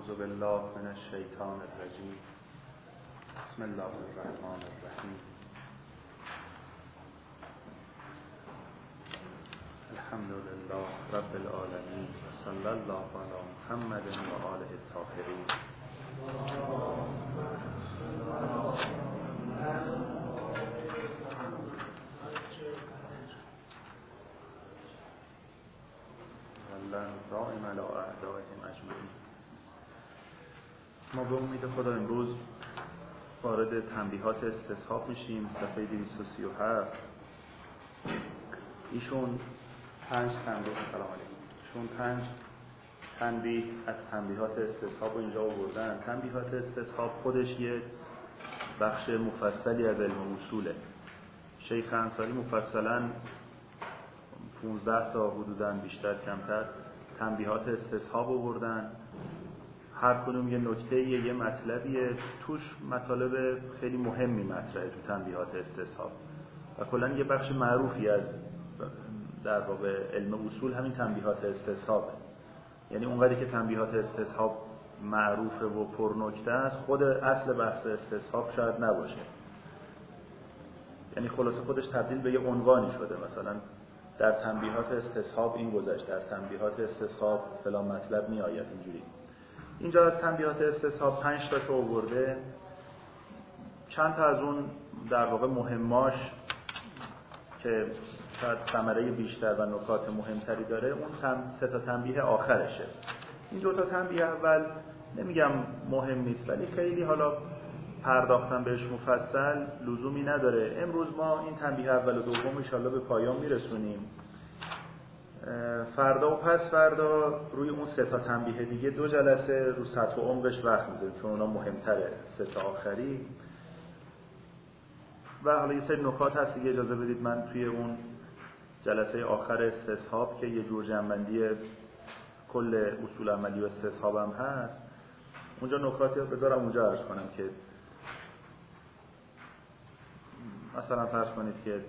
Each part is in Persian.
اعوذ بالله من الشیطان الرجیم. بسم الله الرحمن الرحیم. الحمد لله رب العالمین و صلی الله علی محمد و آله الطاهرین. دائم علی اعدائهم اجمعین. ما به امید خدا امروز وارد تنبیهات استصحاب میشیم. صفحه 237. ایشون 5 تنبیه از تنبیهات استصحاب رو اینجا آوردن. تنبیهات استصحاب خودش یه بخش مفصلی از علم اصوله. شیخ انصاری مفصلاً 15 تا حدوداً بیشتر کمتر تنبیهات استصحاب آوردن. هر کدوم یه نکته یه مطلبیه توش، مطالب خیلی مهمی مطرحه تو تنبیهات استصحاب و کلاً یه بخش معروفی از در واقع علم اصول همین تنبیهات استصحابه. یعنی اونقدری که تنبیهات استصحاب معروفه و پرنکته است، خود اصل بحث استصحاب شاید نباشه. یعنی خلاصه خودش تبدیل به یه عنوانی شده. مثلا در تنبیهات استصحاب این گذشت، در تنبیهات استصحاب فلان مطلب می آید. اینجوری اینجا از تنبیهات استصحاب 5 تاشو آورده. چند تا از اون در واقع مهماش که شاید ثمره بیشتر و نکات مهمتری داره، اون 3 تا تنبیه آخرشه. این 2 تا تنبیه اول نمیگم مهم نیست، ولی خیلی حالا پرداختن بهش مفصل لزومی نداره. امروز ما این تنبیه اول و دوم ان شاءالله به پایان میرسونیم. فردا و پس فردا روی اون 3 تا تنبیه دیگه 2 جلسه رو سطح و عمقش وقت میذاریم، چون اونا مهمتره 3 تا آخری. و حالا یه سری نکات هست دیگه، اجازه بدید من توی اون جلسه آخر استصحاب که یه جور جمع‌بندی کل اصول عملی و استصحابم هست، اونجا نکاتی بذارم اونجا عرض کنم که مثلا فرض کنید که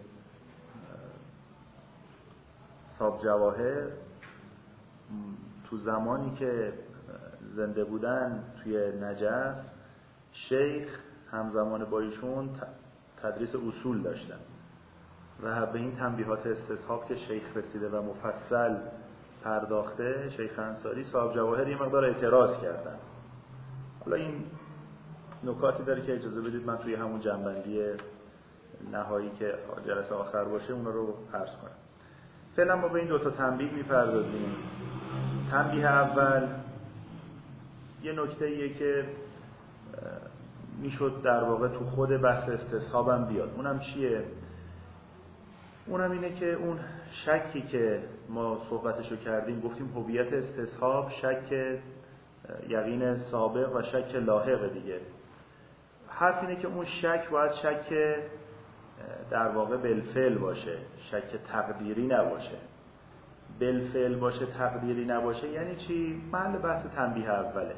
صاحب جواهر تو زمانی که زنده بودن توی نجف، شیخ همزمان با ایشون تدریس اصول داشتن و به این تنبیهات استصحاب که شیخ رسیده و مفصل پرداخته، شیخ انصاری، صاحب جواهر یه مقدار اعتراض کردن. حالا این نکاتی داره که اجازه بدید من توی همون جنبندی نهایی که جلسه آخر باشه اونا رو عرض کنم. فعلا ما به این 2 تا تنبیه میپردازیم. تنبیه اول یه نکته‌ایه که میشد در واقع تو خود بحث استصحابم بیاد. اونم چیه؟ اونم اینه که اون شکی که ما صحبتشو کردیم، گفتیم هویت استصحاب شک یقین سابق و شک لاحق دیگه. حرف اینه که اون شک باید شک در واقع بالفعل باشه، شک تقدیری نباشه. بالفعل باشه تقدیری نباشه یعنی چی؟ محل بحث تنبیه اوله،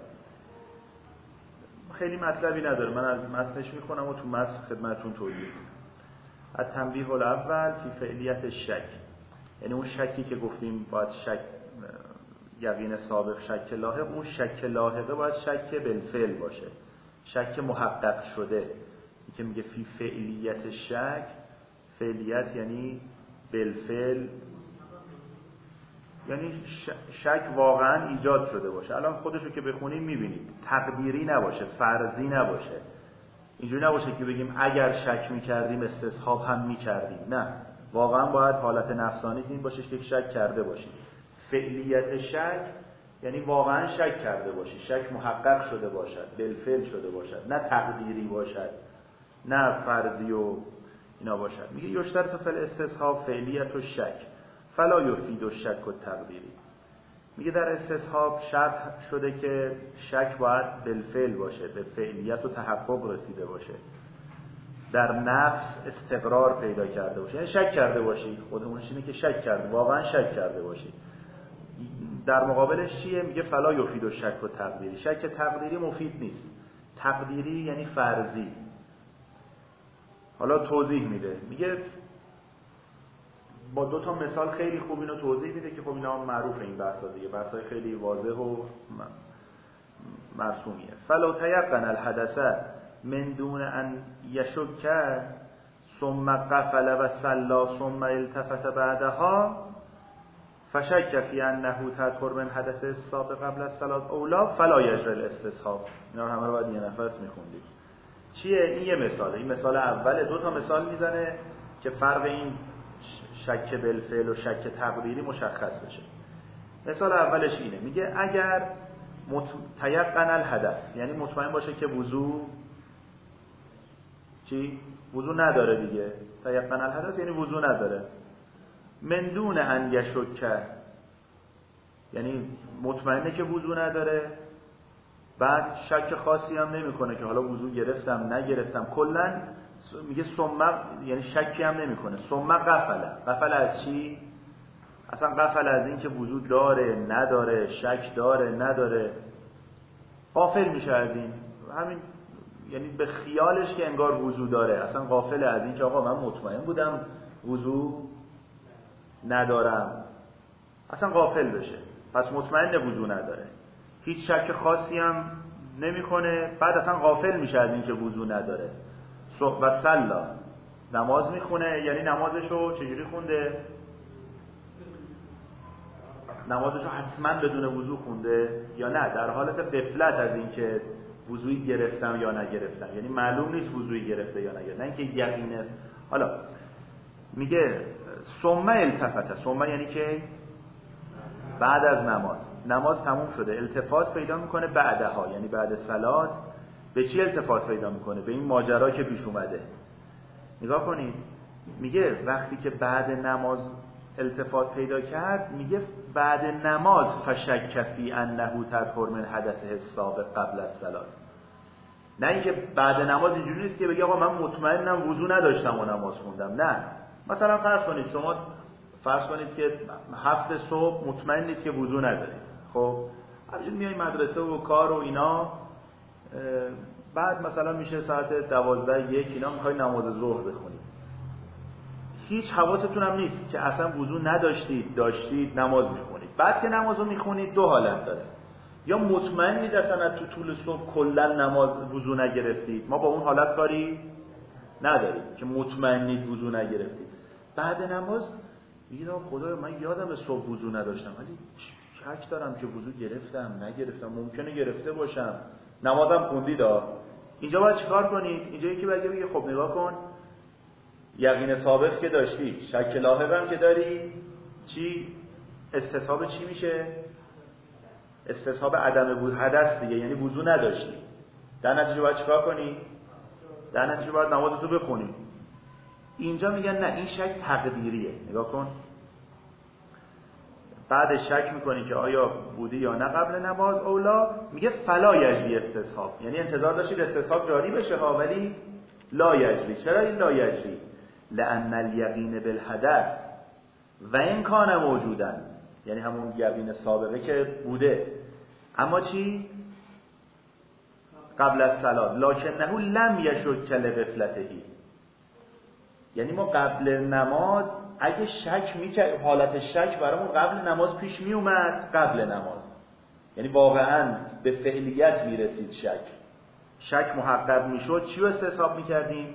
خیلی مطلبی نداره، من از متنش میخونم و تو متن خدمتتون توضیح میدم. التنبیه الاول فی فعلیت شک، یعنی اون شکی که گفتیم باید شک یقین سابق شک لاحق، اون شک لاحقه باید شک بالفعل باشه، شک محقق شده. که میگه فی فعلیت شک، فعلیت یعنی بالفعل، یعنی شک واقعا ایجاد شده باشه. الان خودشو که بخونیم میبینید تقدیری نباشه، فرضی نباشه. اینجوری نباشه که بگیم اگر شک میکردیم استصحاب هم میکردیم. نه، واقعا باید حالت نفسانی این باشه که شک کرده باشیم. فعلیت شک یعنی واقعا شک کرده باشی، شک محقق شده باشد، بالفعل شده باشد، نه تقدیری باشد، نه فرضی و اینا باشد. میگه یشترط فی الاستصحاب فعلیت و شک فلا یفید الشک التقدیری. میگه در استصحاب شرط شده که شک باید بالفعل باشه، به فعلیت و تحقق رسیده باشه، در نفس استقرار پیدا کرده باشه، یعنی شک کرده باشی. خودمونش اینه که شک کرده، واقعا شک کرده باشی. در مقابلش چیه؟ میگه فلا یفید الشک التقدیری. شک تقدیری مفید نیست. تقدیری یعنی فرضی. حالا توضیح میده، میگه با 2 تا مثال خیلی خوب اینو توضیح میده که خب اینا معروفه، این بحثا دیگه، بحثای خیلی واضح و مرسومیه. فلو تیقن الحدث من دون ان یشک ثم قفل و صلا ثم التفت بعدها فشک فی انه تطهر من حدث السابق قبل الصلاه اولا فلا یجری الاستصحاب. اینا رو همه رو باید یه نفس میخوندید. چیه این؟ یه مثاله. این مثال اوله. دو تا مثال میزنه که فرق این شک بالفعل و شک تقدیری مشخص بشه. مثال اولش اینه، میگه اگر تیقن الحدث، یعنی مطمئن باشه که وضو چی؟ وضو نداره دیگه. تیقن الحدث یعنی وضو نداره. من دون ان یشک، یعنی مطمئنه که وضو نداره، بعد شک خاصی هم نمیکنه که حالا وضو گرفتم نگرفتم. کلا میگه ثم، یعنی شکی هم نمیکنه. ثم قفل از چی؟ اصلا قفل از این که وضو داره نداره، شک داره نداره، غافل میشه از این. همین یعنی به خیالش که انگار وضو داره، اصلا غافل از این که آقا من مطمئن بودم وضو ندارم، اصلا غافل بشه. پس مطمئن وضو نداره، هیچ شک خاصی هم نمیکنه، بعد اصلا غافل میشه از این که وضو نداره. و صلا، نماز میخونه، یعنی نمازشو چجوری خونده؟ نمازشو حتما بدون وضو خونده یا نه در حالت غفلت از این که وضویی گرفتم یا نگرفتم، یعنی معلوم نیست وضویی گرفته یا نگرفته، نه اینکه یقینه. حالا میگه ثم التفت، ثم یعنی که بعد از نماز تموم شده، التفات پیدا میکنه بعدها، یعنی بعد صلات. به چی التفات پیدا میکنه؟ به این ماجرا که پیش اومده. نگاه کنید، میگه وقتی که بعد نماز التفات پیدا کرد، میگه بعد نماز فشک فی انه تطهر من حدثه السابق قبل الصلاه. نه اینکه بعد نماز اینجوری نیست که بگه آقا من مطمئنم وضو نداشتم و نماز خوندم. نه، مثلا شما فرض کنید که 7 صبح مطمئنید که وضو ندارید. خب همینجوری میای مدرسه و کار و اینا، بعد مثلا میشه ساعت 12 یک اینا میخوای نماز ظهر بخونید، هیچ حواستون هم نیست که اصلا وضو نداشتید، داشتید نماز میخونید. بعد که نمازو میخونید دو حالت داره، یا مطمئنید اصلا تو طول صبح کلا نماز وضو نگرفتید، ما با اون حالت کاری نداریم که مطمئنید وضو نگرفتید. بعد نماز میگید خدایا من یادم صبح وضو نداشتم ولی شک دارم که وضو گرفتم نگرفتم، ممکنه گرفته باشم، نمازم خوندید. اینجا باید چیکار کنید؟ اینجا یکی بگه خب نگاه کن، یقین سابق که داشتی، شک لاحق هم که داری، چی استصحاب چی میشه؟ استصحاب عدم وضو حدث دیگه، یعنی وضو نداشتی. در نتیجه باید چیکار کنی؟ در نتیجه باید نمازتو بخونی. اینجا میگن نه، این شک تقدیریه. نگاه کن، بعد شک میکنی که آیا بودی یا نه قبل نماز اولا، میگه فلا یجری استصحاب، یعنی انتظار داشتید استصحاب جاری بشه ها، ولی لا یجری. چرا این لا یجری؟ لأن الیقین بالحدث و این کان موجودن، یعنی همون یقین سابقه که بوده، اما چی؟ قبل از صلات، لکنه لم یشک لغفلتهی، یعنی ما قبل نماز اگه شک میکرد، حالت شک برامون قبل نماز پیش میومد، قبل نماز یعنی واقعا به فعلیت میرسید، شک محقق میشد، چی رو استصحاب میکردیم؟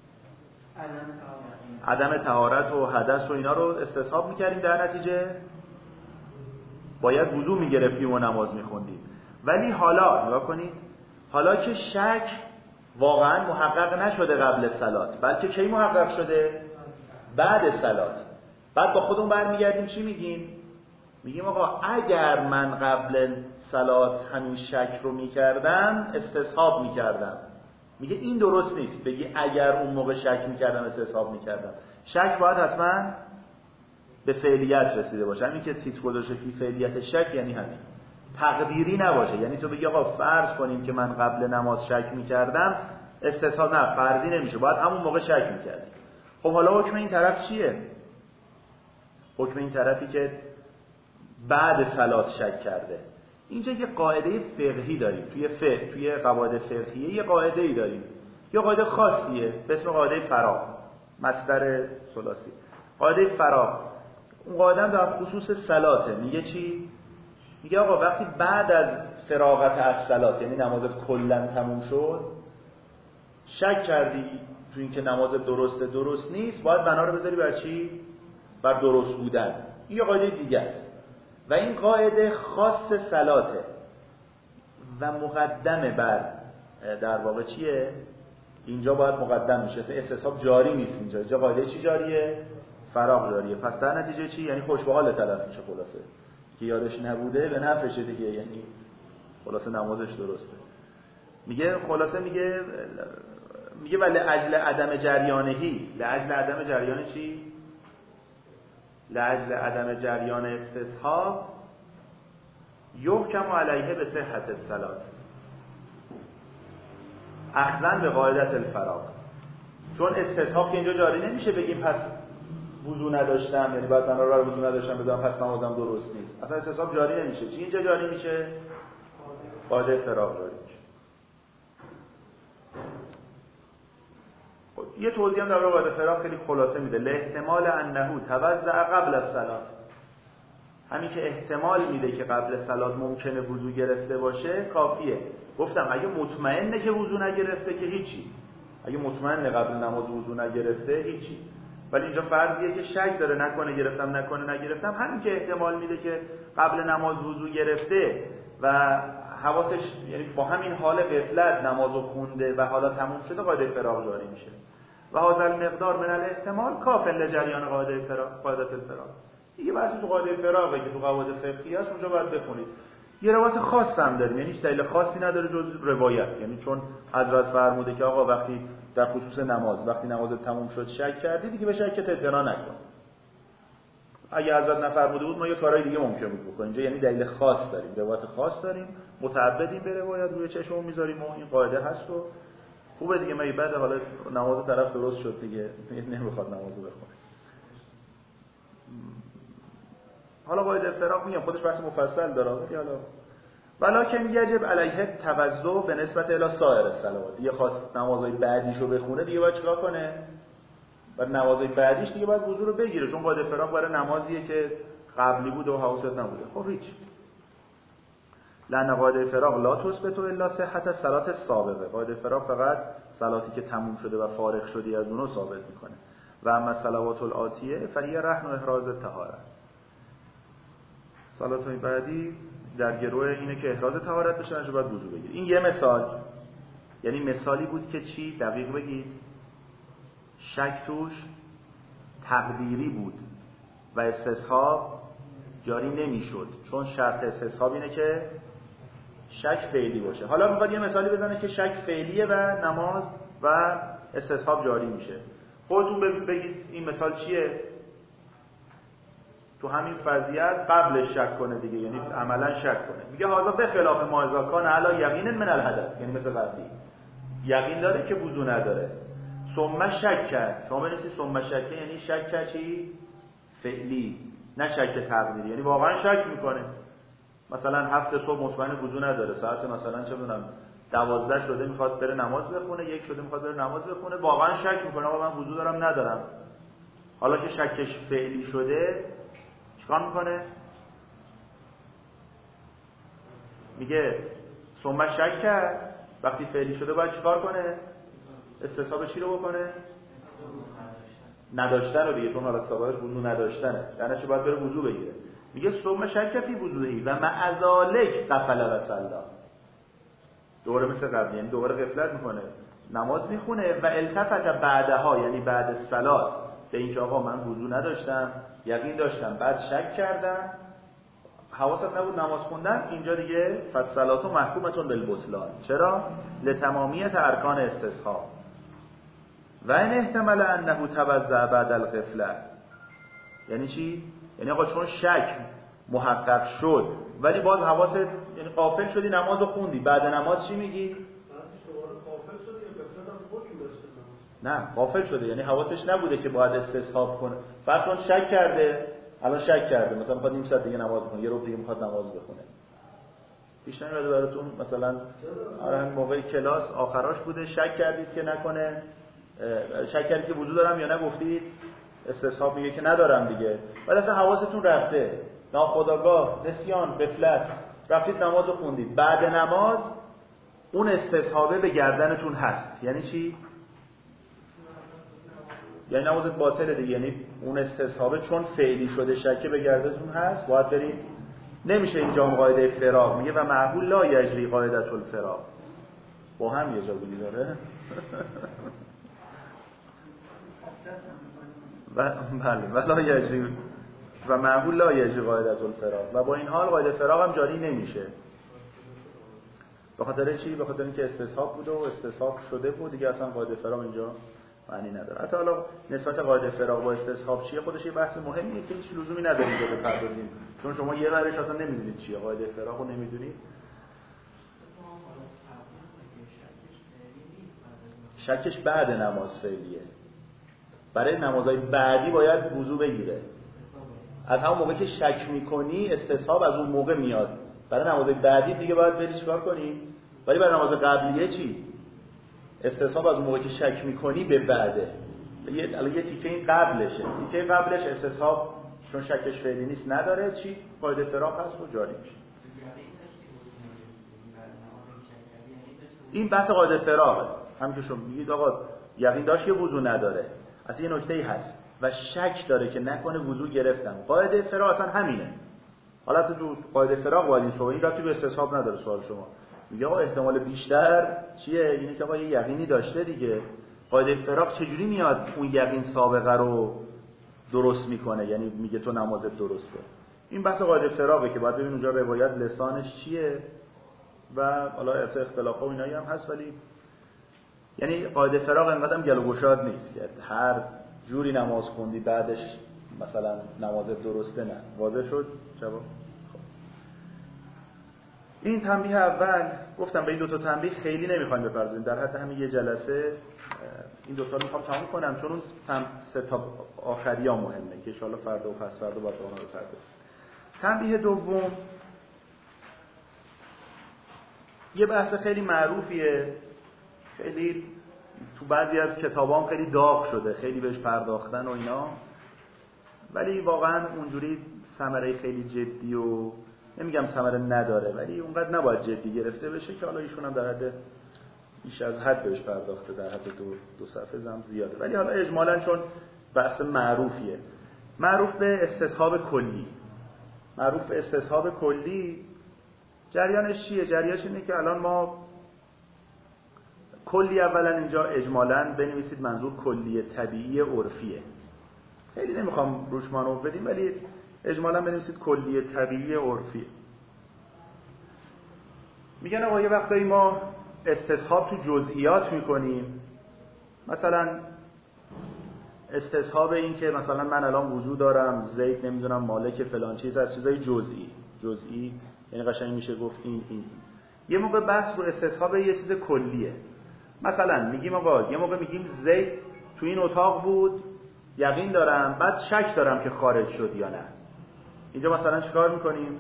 عدم طهارت و حدث و اینا رو استصحاب میکردیم، در نتیجه باید وضو میگرفتیم و نماز میخوندیم. ولی حالا نگاه کنید، حالا که شک واقعا محقق نشده قبل صلات، بلکه کی محقق شده؟ بعد صلات. بعد با خودمون برمیگردیم چی میگیم؟ میگیم آقا اگر من قبل صلات همین شک رو میکردم استصحاب میکردم. میگه این درست نیست بگی اگر اون موقع شک میکردم استصحاب میکردم. شک باید حتما به فعلیت رسیده باشه. همین که تیتر گذاشته فی فعلیت شک یعنی همین، تقدیری نباشه. یعنی تو بگی آقا فرض کنیم که من قبل نماز شک میکردم، استصحاب نه، فرضی نمیشه، باید همون موقع شک میکردی. خب حالا حکم این طرف چیه؟ حکم این طرفی که بعد صلات شک کرده. اینجا یه قاعده فقهی داریم توی قواعد فقهیه، یه قاعده‌ای داریم، یه قاعده خاصیه به اسم قاعده فراغ، مصدر ثلاثی، قاعده فراغ. اون قاعده هم در خصوص صلاته. میگه چی؟ میگه آقا وقتی بعد از فراغت از صلات، یعنی نمازت کلا تموم شد، شک کردی تو این که نمازت درسته درست نیست، باید بنا رو بذاری بر چی؟ بر درست بودن. این یه قاعده دیگه است و این قاعده خاص صلاته و مقدمه بر در واقع چیه؟ اینجا باید مقدم میشه، استصحاب جاری نیست اینجا قاعده چی جاریه؟ فراغ جاریه. پس در نتیجه چی؟ یعنی خوش به حال تلف میشه، خلاصه که یادش نبوده به نفعشه دیگه، یعنی خلاصه نمازش درسته. میگه خلاصه میگه ولی اجل عدم جریانهی، لاجل عدم جریان چی؟ لاجل عدم جریان استصحاب یحکم علیه به صحت الصلات اخذاً به قاعدت الفراغ. چون استصحاب که اینجا جاری نمیشه بگیم پس وضو نداشتم، یعنی بعد من رو وضو نداشتم بدونم پس نمازم درست نیست. اصلا استصحاب جاری نمیشه. چی اینجا جاری میشه؟ قاعده فراغ جاری میشه. یه توضیح هم در قاعده فراغ خیلی خلاصه میده. لاحتمال انه توضع قبل الصلاه، همین که احتمال میده که قبل صلات ممکنه وضو گرفته باشه کافیه. گفتم اگه مطمئنه که وضو نگرفته که هیچی، اگه مطمئنه قبل نماز وضو نگرفته هیچی، ولی اینجا فرضیه که شک داره نکنه گرفتم نکنه نگرفتم. همین که احتمال میده که قبل نماز وضو گرفته و حواسش، یعنی با همین حال غفلت نمازو خونده و حالا تموم شده، قاعده فراغ جاری میشه. و هذا المقدار من الاحتمال کاف لجریان قاعده الفراغ. دیگه بحث تو قاعده فراغه که تو قواعد فقهی است، اونجا باید بخونید. یه روایت خاص هم داریم، یعنی هیچ دلیل خاصی نداره جز روایت، یعنی چون حضرت فرموده که آقا وقتی در خصوص نماز وقتی نمازت تموم شد شک کردی دیگه به شکت اعتنا نکن. اگه حضرت نفرموده بود ما یه کارهای دیگه ممکن بود بکنیم. اینجا یعنی دلیل خاص داریم، روایت خاص داریم، متعبدیم به روایت، روی چشمون میذاریم و این قاعده هست و خوبه دیگه. ما بعد حالا نماز طرف درست شد دیگه نمیخواد نمازو بخونه. حالا قاعده فراغ میگم خودش بحث مفصل داره، ولی حالا ولکن یجب علیه توضع به نسبت الی سایر الصلوات. دیگه خواست نمازهای بعدیشو بخونه دیگه باید چیکار کنه؟ بعد نمازهای بعدیش دیگه باید وضو رو بگیره، چون قاعده فراغ برای نمازیه که قبلی بود و حواست نبوده. خب هیچ، لأن قاعده فراغ لا تثبت الا صحت الصلات السابقه. قاعده فراغ فقط صلاتی که تموم شده و فارغ شدی از اونو ثابت میکنه. و اما صلوات الآتیه فهی رهن و احراز الطهاره. صلات‌های بعدی در گروه اینه که احراز طهارت بشه، نشه باید وضو بگیری. این یه مثال، یعنی مثالی بود که چی؟ دقیق بگید. شک توش تقدیری بود و استصحاب جاری نمیشد، چون شرط استصحاب اینه که شک فعلی باشه. حالا میخواد یه مثالی بزنه که شک فعلیه و نماز و استصحاب جاری میشه. خودتون بگید این مثال چیه؟ تو همین وضعیت قبلش شک کنه دیگه، یعنی عملا شک کنه. میگه هذا به خلاف ما اذا کان علی یقین من الحدث، یعنی مثل قبلی یقین داره که وضو نداره، ثم شک کرد. شما بنویسید ثم شک، یعنی شک کرد چی؟ فعلی، نه شک تقدیری. یعنی واقعا شک میکنه، مثلا 7 صبح مطمئن وضو نداره، ساعت مثلا چه میدونم 12 شده میخواد بره نماز بخونه، 1 شده میخواد بره نماز بخونه، واقعا شک میکنه آقا من وضو دارم ندارم. حالا که شکش فعلی شده چیکار میکنه؟ میگه ثم شک کرد، وقتی فعلی شده باید چیکار کنه؟ استصحاب چی رو بکنه؟ نداشتن رو دیگه، چون حالت سابقش وضو نداشتنه، یعنی چه باید بره وضو بگیره. میگه ثم شک فی وضوئی و مع ذلک غفل و صلی. دوباره مثل قبل، یعنی دوباره غفلت میکنه، نماز میخونه و التفت بعدها، یعنی بعد صلات، به اینکه آقا من وضو نداشتم، یقین داشتم، بعد شک کردم، حواست نبود نماز خوندن. اینجا دیگه فالصلات محکومتون بالبطلان. چرا؟ لتمامیت ارکان استصحاب. و این احتمال انه توضع بعد الغفله. یعنی چی؟ یعنی آقا چون شک محقق شد ولی باز حواست، یعنی غافل شدی نمازو خوندی، بعد نماز چی میگی؟ نه، غافل شده یعنی حواسش نبوده که باید استصحاب کنه. فرض کن شک کرده، الان شک کرده مثلا میخواد نیم ساعت دیگه نماز بخونه، یه رو دیگه میخواد نماز بخونه. پیش نمیاد براتون مثلا همین موقع کلاس آخراش بوده شک کردید که نکنه، شک کردید که وضو دارم یا نه، گفتید استصحاب میگه که ندارم دیگه، ولی اصلا حواستون رفته، ناخودآگاه، نسیان، غفلت، رفتید نماز رو خوندید، بعد نماز اون استصحابه به گردنتون هست. یعنی چی؟ یعنی نمازت باطله دیگه. یعنی اون استصحابه چون فعلی شده شکه به گردنتون هست، باید برید. نمیشه اینجا قاعده فراغ میگه و معقول لا یجری قاعدة الفراغ، با هم یه جا بودی داره. بله ولا یجری و معقول لا یجری قاعدة الفراغ، و با این حال قاعده فراغ هم جاری نمیشه. به خاطر چی؟ به خاطر اینکه استصحاب بوده و استصحاب شده بود دیگه، اصلا قاعده فراغ اینجا معنی نداره. حتی حالا نسبت قاعده فراغ با استصحاب چیه خودش یه بحث مهمیه که هیچ لزومی نداره اینجا بپردازیم، چون شما یه ورش اصلا نمیدونید چیه، قاعده فراغ رو نمیدونید. شکش بعد نماز فعلیه، برای نمازهای بعدی باید وضو بگیره. از همون موقع که شک میکنی استصحاب از اون موقع میاد، برای نمازهای بعدی دیگه باید بری چیکار کنی. ولی برای نماز قبلیه چی؟ استصحاب از اون موقع که شک میکنی به بعده. یه تیکه این قبلشه، تیکه قبلش استصحاب چون شکش فعلی نیست نداره، چی؟ قاعده فراغ هست و جاری میشه. این بحث قاعده فراغه. همین که شما میگید آقا یقین داشت که وضو نداره، اصلا یه نکته‌ای هست و شک داره که نکنه وضو گرفتم. قاعده فراغ اصلا همینه. حالا تو قاعده فراغ باید این صحبت، این رابطی به استصحاب نداره. سوال شما میگه آقا احتمال بیشتر چیه؟ اینه که آقا یه یقینی داشته دیگه. قاعده فراغ چجوری میاد اون یقین سابقه رو درست میکنه؟ یعنی میگه تو نمازت درسته. این بحث قاعده فراغه که باید ببین اونجا روایت لسانش چیه و حالا اختلافا و اینایی هم هست، ولی یعنی قاعده فراغ انقدر گل و گشاد نیست. یعنی هر جوری نماز خوندی بعدش مثلا نمازت درسته، نه. واضح شد جواب؟ این تنبیه اول. گفتم به این دو تا تنبیه خیلی نمیخوایم بپردازیم، در حد همین یه جلسه این دو تا رو میخوام تموم کنم، چون اون سه تا آخری ها مهمه که ان شاءالله فردا و پس فردا باید اونها رو بپردازیم. تنبیه دوم یه بحث خیلی معروفیه، خیلی تو بعضی از کتابام خیلی داغ شده، خیلی بهش پرداختن و اینا، ولی واقعا اونجوری ثمره خیلی جدی و نمیگم ثمره نداره، ولی اونقدر نباید جدی گرفته بشه که حالا ایشون هم در حد بیش از حد بهش پرداخته، در حد دو صفحه زم زیاده، ولی حالا اجمالاً چون بحث معروفیه. معروف به استصحاب کلی. معروف به استصحاب کلی جریانش چیه؟ جریانش اینه که الان ما کلی اولا اینجا اجمالاً بنویسید منظور کلی طبیعی عرفیه. خیلی نمیخوام روش مانور بدیم، ولی اجمالاً بنویسید کلی طبیعی عرفیه. میگن آقا یه وقتایی ما استصحاب تو جزئیات میکنیم، مثلا استصحاب این که مثلا من الان وضو دارم، زید نمیدونم مالک فلان چیز، از چیزای جزئی یعنی قشنگ میشه گفت این. یه موقع بحث رو استصحاب یه چیز کلیه. مثلا میگیم آقا یه موقع میگیم زید تو این اتاق بود، یقین دارم، بعد شک دارم که خارج شد یا نه. اینجا مثلا چیکار میکنیم؟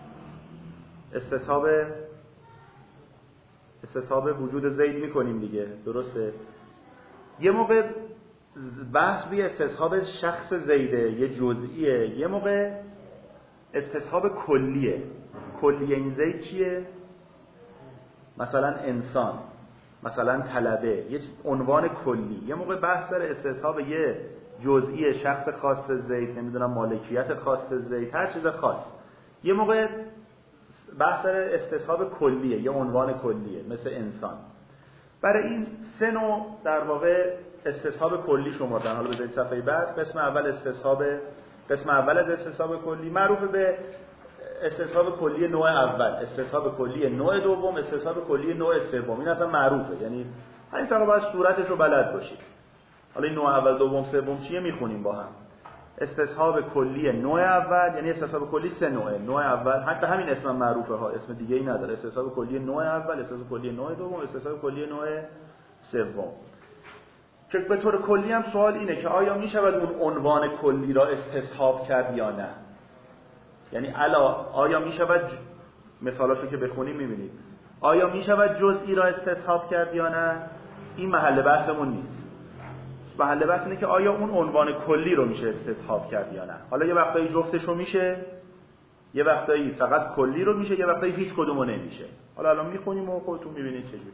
استصحاب وجود زید میکنیم دیگه، درسته؟ یه موقع بحث روی استصحاب شخص زیده، یه جزئیه. یه موقع استصحاب کلیه. کلیه این زید چیه؟ مثلا انسان، مثلا طلبه، یه عنوان کلی. یه موقع بحث داره استصحاب یه جزئی شخص خاص زید، نمیدونم مالکیت خاص زید، هر چیز خاص. یه موقع بحث داره استصحاب کلیه، یه عنوان کلیه مثل انسان. برای این سه نوع در واقع استصحاب کلی شمردن. حالا بذارید صفحه بعد قسم اول از استصحاب کلی معروف به استصحاب کلی نوع اول، استصحاب کلی نوع دوم، استصحاب کلی نوع سوم. این اصلا معروفه، یعنی همین فقط باید صورتش رو بلد باشید. حالا این نوع اول دوم سوم چیه میخونیم با هم. استصحاب کلی نوع اول یعنی استصحاب کلی سه نوعه. نوع اول حتی همین اسم معروفه ها، اسم دیگه ای نداره. استصحاب کلی نوع اول، استصحاب کلی نوع دوم، استصحاب کلی نوع سوم. که به طور کلی هم سوال اینه که آیا میشود اون عنوان کلی را استصحاب کرد یا نه؟ یعنی آیا میشود مثالاشو که بخونیم میبینید، آیا میشود جزئی را استصحاب کرد یا نه؟ این محل بحثمون نیست. محل بحث اینه که آیا اون عنوان کلی رو میشه استصحاب کرد یا نه. حالا یه وقتایی جفتشو میشه، یه وقتایی فقط کلی رو میشه، یه وقتایی هیچ کدومو نمیشه. حالا الان میخونیم و خودتون میبینید چجوری.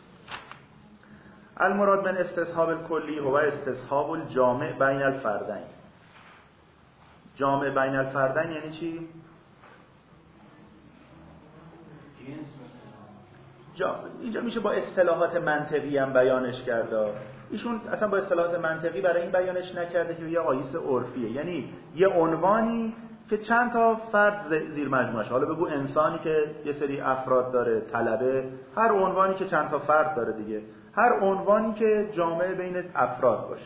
المراد من استصحاب الکلی هو استصحاب الجامع بین الفردین. جامع بین الفردین یعنی چی؟ اینجا میشه با اصطلاحات منطقی هم بیانش کرده. ایشون اصلا با اصطلاحات منطقی برای این بیانش نکرده که یه قایس عرفیه، یعنی یه عنوانی که چند تا فرد زیر مجموعش، حالا بگو انسانی که یه سری افراد داره، طلبه، هر عنوانی که چند تا فرد داره دیگه، هر عنوانی که جامعه بین افراد باشه.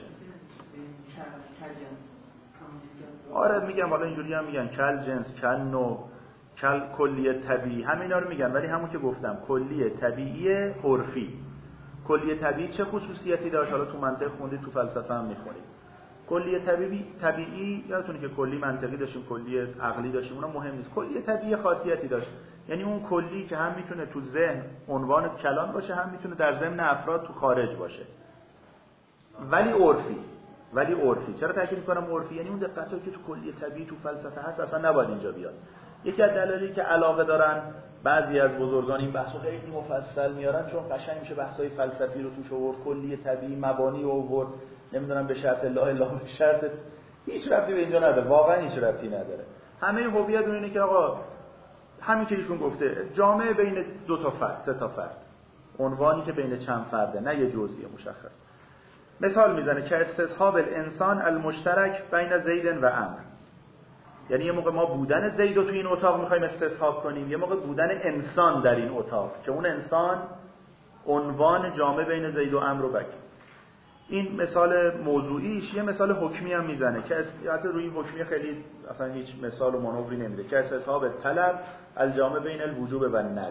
آره میگم، حالا اینجوری هم میگن کل جنس، کل نوع، کل کلیه طبیعی، همینا رو میگن، ولی همون که گفتم کلیه طبیعی عرفی. کلیه طبیعی چه خصوصیتی داشت؟ حالا تو منطق خوندید، تو فلسفه هم میخونید. کلیه طبیعی یادتونه که کلی منطقی داشتیم، کلی عقلی داشتیم، اونا مهم نیست. کلیه طبیعی خاصیتی داشت، یعنی اون کلی که هم میتونه تو ذهن عنوان کلان باشه، هم میتونه در ضمن افراد تو خارج باشه، ولی عرفی. چرا تاکید میکنم عرفی؟ یعنی اون دقتی که تو کلیه طبیعی تو فلسفه هست اصلا نباید اینجا بیاد. یکی از دلایلی که علاقه دارن بعضی از بزرگان این بحثو خیلی مفصل میارن، چون قشنگ میشه بحثای فلسفی رو توش آورد، کلیه طبیعی، مبانی رو آورد، نمیدونم به شرط لا اله به شرط، هیچ ربطی به اینجا نداره، واقعا هیچ ربطی نداره. همه هویت اینه که آقا همین که ایشون گفته جامعه بین دو تا فرد، سه تا فرد، عنوانی که بین چند فرده، نه یه جزئی مشخص. مثال میزنه که استصحاب الانسان المشترک بین زید و عمرو، یعنی یه موقع ما بودن زید رو تو این اتاق میخوایم استصحاب کنیم، یه موقع بودن انسان در این اتاق که اون انسان عنوان جامع بین زید و عمرو رو بگیم. این مثال موضوعیش. یه مثال حکمی هم میزنه که حتی روی حکمی خیلی اصلا هیچ مثال و مانوری نمیده، که استصحاب طلب الجامع بین الوجوب و الندب.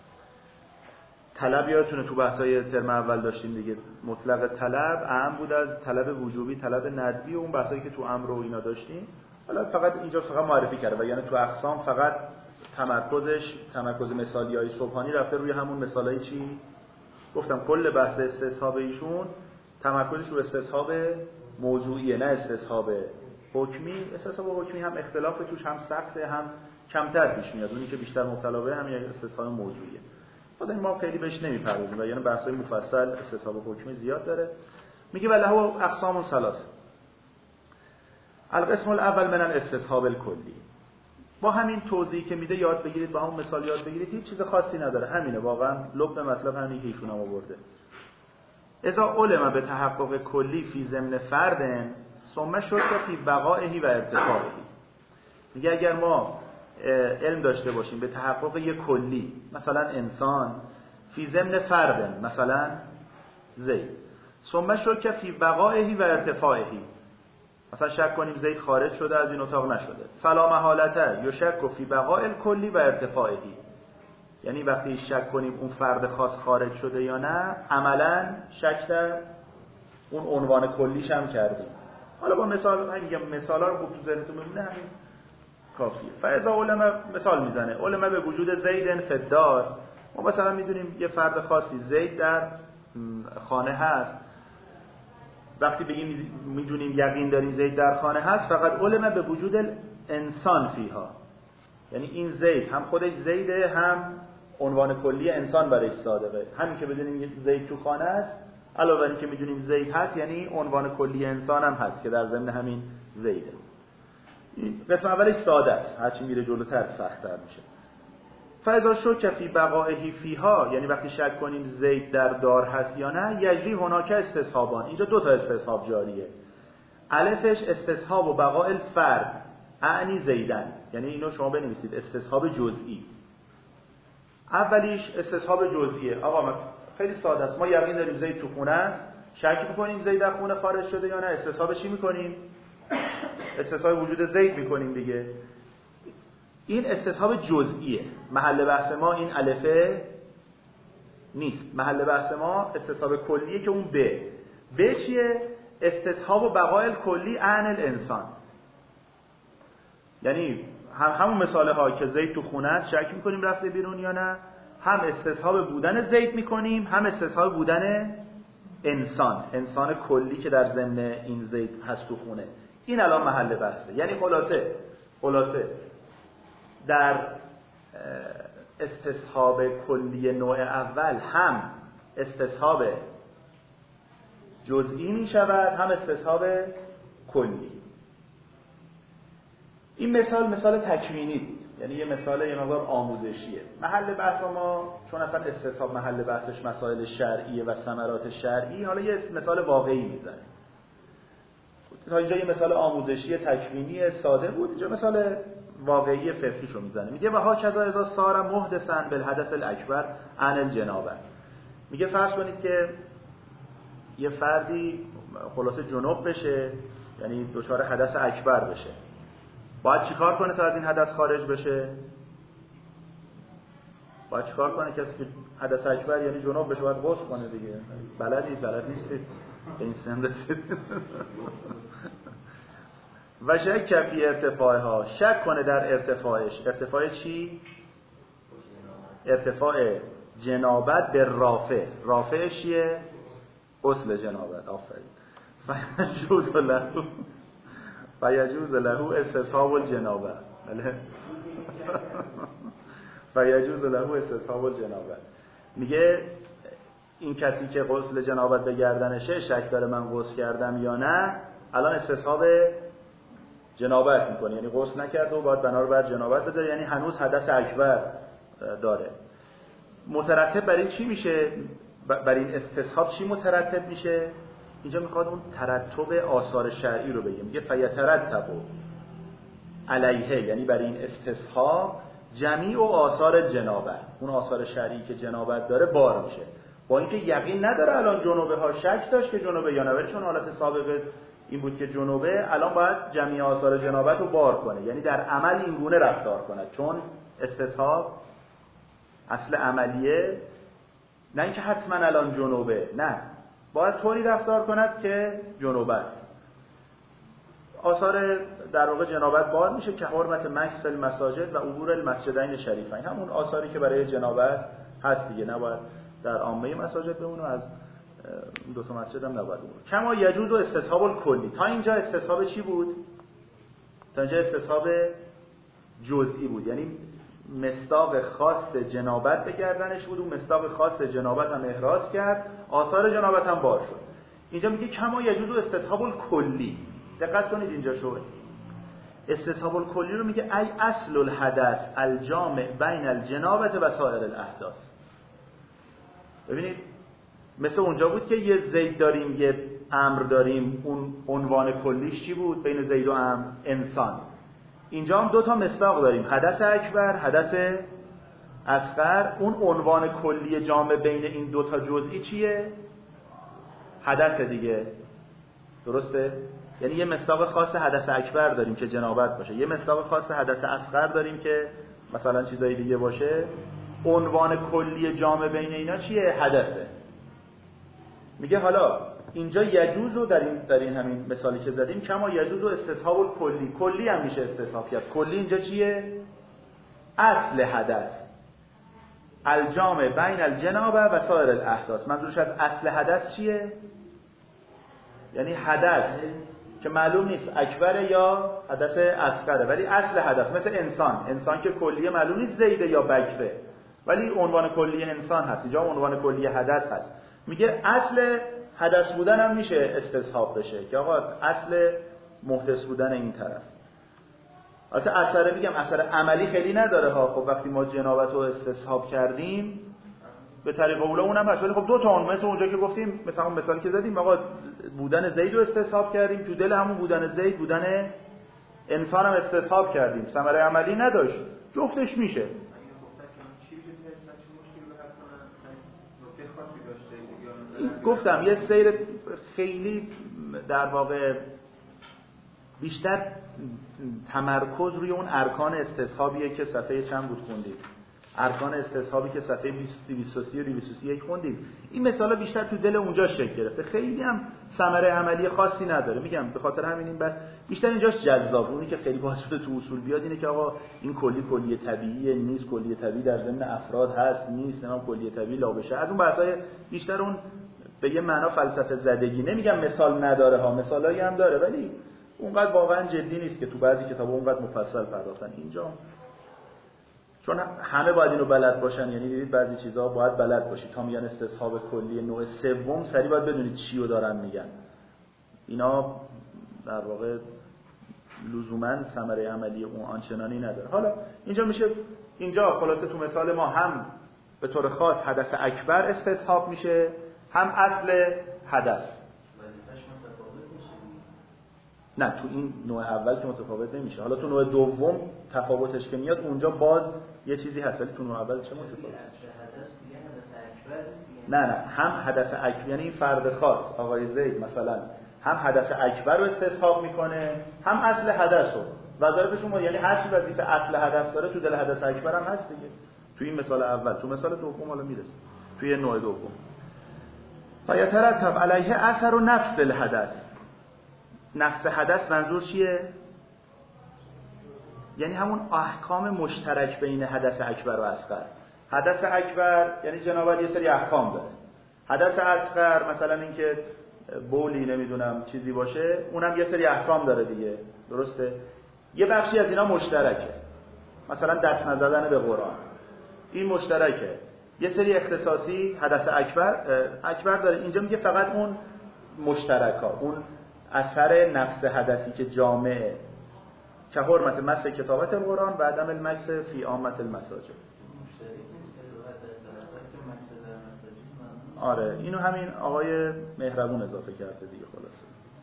طلب یادتونه تو بحثای ترم اول داشتیم دیگه، مطلق طلب اهم بود از طلب وجوبی، طلب ندبی و اون بحثایی که تو امر و اینا داشتیم. حالا فقط اینجا فقط معرفی کرده و یعنی تو اقسام فقط تمرکز مثالیای صبحانی رفته روی همون مثالای چی گفتم. کل بحث استصحاب ایشون تمرکزش رو استصحاب موضوعیه، نه استصحاب حکمی. استصحاب حکمی هم اختلاف توش هم سخته، هم کمتر پیش میاد. اونی که بیشتر مبتلا به همین استصحاب موضوعیه. خود این ما خیلی بهش نمیپردازیم و یعنی بحث‌های مفصل استصحاب حکمی زیاد داره. میگه وله اقسام ثلاثه. القسم الاول من الاستصحاب الکلی. با همین توضیحی که میده یاد بگیرید، با همون مثال یاد بگیرید، هیچ چیز خاصی نداره، همینه واقعا. لب مطلب همین که ایشون هم آورده. اذا علم به تحقق کلی فی ضمن فرد ثم شک فی بقائه و ارتفاعه. میگه اگر ما علم داشته باشیم به تحقق یک کلی، مثلا انسان، فی ضمن فرد، مثلا زید، ثم شک فی بقائه و ارتفاعه، مثلا شک کنیم زید خارج شده از این اتاق نشده، فلا محالته یشک فی بقاء الکلی و ارتفاعه، یعنی وقتی شک کنیم اون فرد خاص خارج شده یا نه، عملا شک در اون عنوان کلیش هم کردیم. حالا با مثال میگم، مثالا رو خوب تو ذهنتون بمونه، همین کافیه. فاذا علم، مثال میزنه، علم به وجود زید فی الدار، ما مثلا میدونیم یه فرد خاصی زید در خانه هست. وقتی بگیم میدونیم یقین داریم زید در خانه هست، فقط علم به وجود انسان فیها، یعنی این زید هم خودش زیده، هم عنوان کلی انسان برایش صادقه. همین که بدونیم زید تو خانه است، علاوه بر این که میدونیم زید هست، یعنی عنوان کلی انسان هم هست که در ضمن همین زیده. این قسم اولش ساده است، هرچی میره جلوتر سخت‌تر میشه. فاذا شک فی بقائه فیها، یعنی وقتی شک کنیم زید در دار هست یا نه، یجری هناک استصحابان. اینجا دو تا استصحاب جاریه. الفش استصحاب و بقاء الفرد اعنی زیدن، یعنی اینو شما بنویسید استصحاب جزئی. اولیش استصحاب جزئیه. آقا خیلی ساده است، ما یقین داریم زید تو خونه است، شک می‌کنیم زید از خونه خارج شده یا نه، استصحاب چی می‌کنیم؟ استصحاب وجود زید می‌کنیم دیگه. این استصحاب جزئیه. محل بحث ما این الفه نیست. محل بحث ما استصحاب کلیه که اون ب چیه؟ استصحاب و بقاء کلی عن الانسان. یعنی همون مثاله ها که زید تو خونه است شک میکنیم رفته بیرون یا نه، هم استصحاب بودن زید میکنیم، هم استصحاب بودن انسان کلی که در ضمن این زید هست تو خونه. این الان محل بحثه. یعنی خلاصه در استصحاب کلی نوع اول هم استصحاب جزئی می شود هم استصحاب کلی. این مثال تکوینی بود، یعنی یه مثال یه مقدار آموزشیه. محل بحث ما چون اصلا استصحاب محل بحثش مسائل شرعیه و ثمرات شرعی، حالا یه مثال واقعی میزنه. تا اینجا یه مثال آموزشی تکوینی ساده بود، اینجا مثال واقعی فقهیشو میزنه. میگه و ها کذا اذا صار محدثا بالحدث الاکبر عن الجنابه. میگه فرض کنید که یه فردی خلاصه جنوب بشه، یعنی دچار حدث اکبر بشه، باید چیکار کنه تا از این حدث خارج بشه؟ باید چیکار کنه کسی که حدث اکبر یعنی جنوب بشه؟ باید غسل کنه دیگه. بلد نیستید به این سن رسید. و شک فی ارتفاعها، شک کنه در ارتفاعش. ارتفاع چی؟ ارتفاع جنابت به رافع. رافعش چیه؟ غسل جنابت. آفرین. فیجوز له استصحاب الجنابه. فیجوز له استصحاب الجنابه. میگه این کسی که غسل جنابت به گردنشه شک داره من غسل کردم یا نه، الان استصحاب جنابت میکنه، یعنی غسل نکرده و باید بنا رو بر جنابت بذاره، یعنی هنوز حدث اکبر داره. مترتب بر این چی میشه؟ بر این استصحاب چی مترتب میشه؟ اینجا میخواد اون ترتب آثار شرعی رو بگه. میگه فیترتب علیه، یعنی بر این استصحاب جمیع و آثار جنابت، اون آثار شرعی که جنابت داره بار میشه. با اینکه یقین نداره الان جنوبه ها، شک داشت که جنوبه یا نه، ولی چون حالت سابقه این بود که جنوبه، الان باید جمیع آثار جنابت رو بار کنه، یعنی در عمل این گونه رفتار کنه. چون استصحاب اصل عملیه، نه اینکه حتما الان جنوبه، نه، باید طوری رفتار کند که جنوبه است. آثار در واقع جنابت بار میشه که حرمت مکث فی المساجد و عبور المسجدین شریفین، همون آثاری که برای جنابت هست دیگه. نباید در عامه مساجد بمونه، از دو تا مسجد هم نباید بمونه. کما یجوز و استصحاب الکلی. تا اینجا استصحاب چی بود؟ تا اینجا استصحاب جزئی بود، یعنی مصداق خاص جنابت به گردنش بود، اون مصداق خاص جنابت هم احراز کرد، آثار جنابت هم بار شد. اینجا میگه کما یجوز و استصحاب الکلی. دقت کنید اینجا شد استصحاب الکلی رو میگه ای اصل الحدث الجامع بین الجنابت و سایر الاحداث. ببینید مثل اونجا بود که یه زید داریم یه امر داریم، اون عنوان کلیش چی بود بین زید و امر؟ انسان. اینجا هم دو تا مصداق داریم، حدث اکبر، حدث اصغر. اون عنوان کلی جامع بین این دو تا جزئی چیه؟ حدث دیگه، درسته؟ یعنی یه مصداق خاص حدث اکبر داریم که جنابت باشه، یه مصداق خاص حدث اصغر داریم که مثلا چیزای دیگه باشه. عنوان کلی جامع بین اینا چیه؟ حدثه. میگه حالا اینجا یجوز رو در این همین مثالی که زدیم کما یجوز و استصحاب الکلی. کلی هم میشه استصحاب کرد. کلی اینجا چیه؟ اصل حدث الجامع بین الجنابه و سایر الاحداث. منظورش از اصل حدث چیه؟ یعنی حدث که معلوم نیست اکبره یا حدث اصغره، ولی اصل حدث مثل انسان که کلیه معلوم نیست زیده یا بکره، ولی عنوان کلی انسان هست، اینجا عنوان کلی حدث هست. میگه اصل حدث بودن هم میشه استصحاب بشه که آقا اصل محدث بودن این طرف. البته اثر میگم اثر عملی خیلی نداره ها. خب وقتی ما جنابت رو استصحاب کردیم به طریق اولا اونم هست، ولی خب دو تا اون مثل اونجا که گفتیم، مثلا اون مثالی که زدیم آقا بودن زید رو استصحاب کردیم، تو دل همون بودن زید بودن انسان هم استصحاب کردیم، ثمره عملی نداشت، جفتش میشه. گفتم یه سیر خیلی در واقع بیشتر تمرکز روی اون ارکان استصحابیه که صفحه چند بود خوندیم، ارکان استصحابی که صفحه 230 و 231 خوندیم. این مثالا بیشتر تو دل اونجا شکل گرفته، خیلی هم ثمره عملی خاصی نداره. میگم به خاطر همین این بس بیشتر اینجاش جذاب. اونی که خیلی باعث شده تو اصول بیاد اینه که آقا این کلی طبیعیه نیست، کلی طبیعی در ضمن افراد هست نیست، نه کلی طبیعی لا بشه. از اون بحثای بیشتر اون به یه معنا فلسفه زدگی. نمیگم مثال نداره ها، مثالایی هم داره، ولی اونقدر واقعا جدی نیست که تو بعضی کتابا اونقدر مفصل پرداختن. اینجا چون همه باید اینو بلد باشن، یعنی دیدید بعضی چیزها باید بلد باشید تا میگن استصحاب کلی نوع سوم سری باید بدونید چی رو دارن میگن. اینا در واقع لزوما ثمره عملی اون آنچنانی نداره. حالا اینجا میشه، اینجا خلاصه تو مثال ما هم به طور خاص حدث اکبر استصحاب میشه، هم اصل حدث. نه تو این نوع اول که متفاوت نمیشه. حالا تو نوع دوم تفاوتش که میاد اونجا باز یه چیزی هست، ولی تو نوع اول چه متفاوته؟ نه هم حدث اکبر یعنی فرد خاص آقای زید مثلا هم حدث اکبر رو استصحاب میکنه هم اصل حدث رو. وظایفشون یعنی هر چی وظیفه اصل حدث داره تو دل حدث اکبر هم هست دیگه. تو این مثال اول، تو مثال دوم حالا میرسه. توی نوع دوم فیترتب علیه اثر و نفس الحدث. نفس حدث منظور چیه؟ یعنی همون احکام مشترک بین حدث اکبر و اصغر. حدث اکبر یعنی جنابت یه سری احکام داره. حدث اصغر مثلا اینکه بولی نمیدونم چیزی باشه، اونم یه سری احکام داره دیگه، درسته؟ یه بخشی از اینا مشترکه، مثلا دست نزدن به قرآن، این مشترکه. یه سری اختصاصی حدث اکبر داره. اینجا میگه فقط اون مشترکا، اون اثر نفس حدثی که جامعه، که حرمت مس کتابت القرآن و عدم المکس فی عامت المساجد. آره اینو همین آقای مهربون اضافه کرده دیگه. خلاصه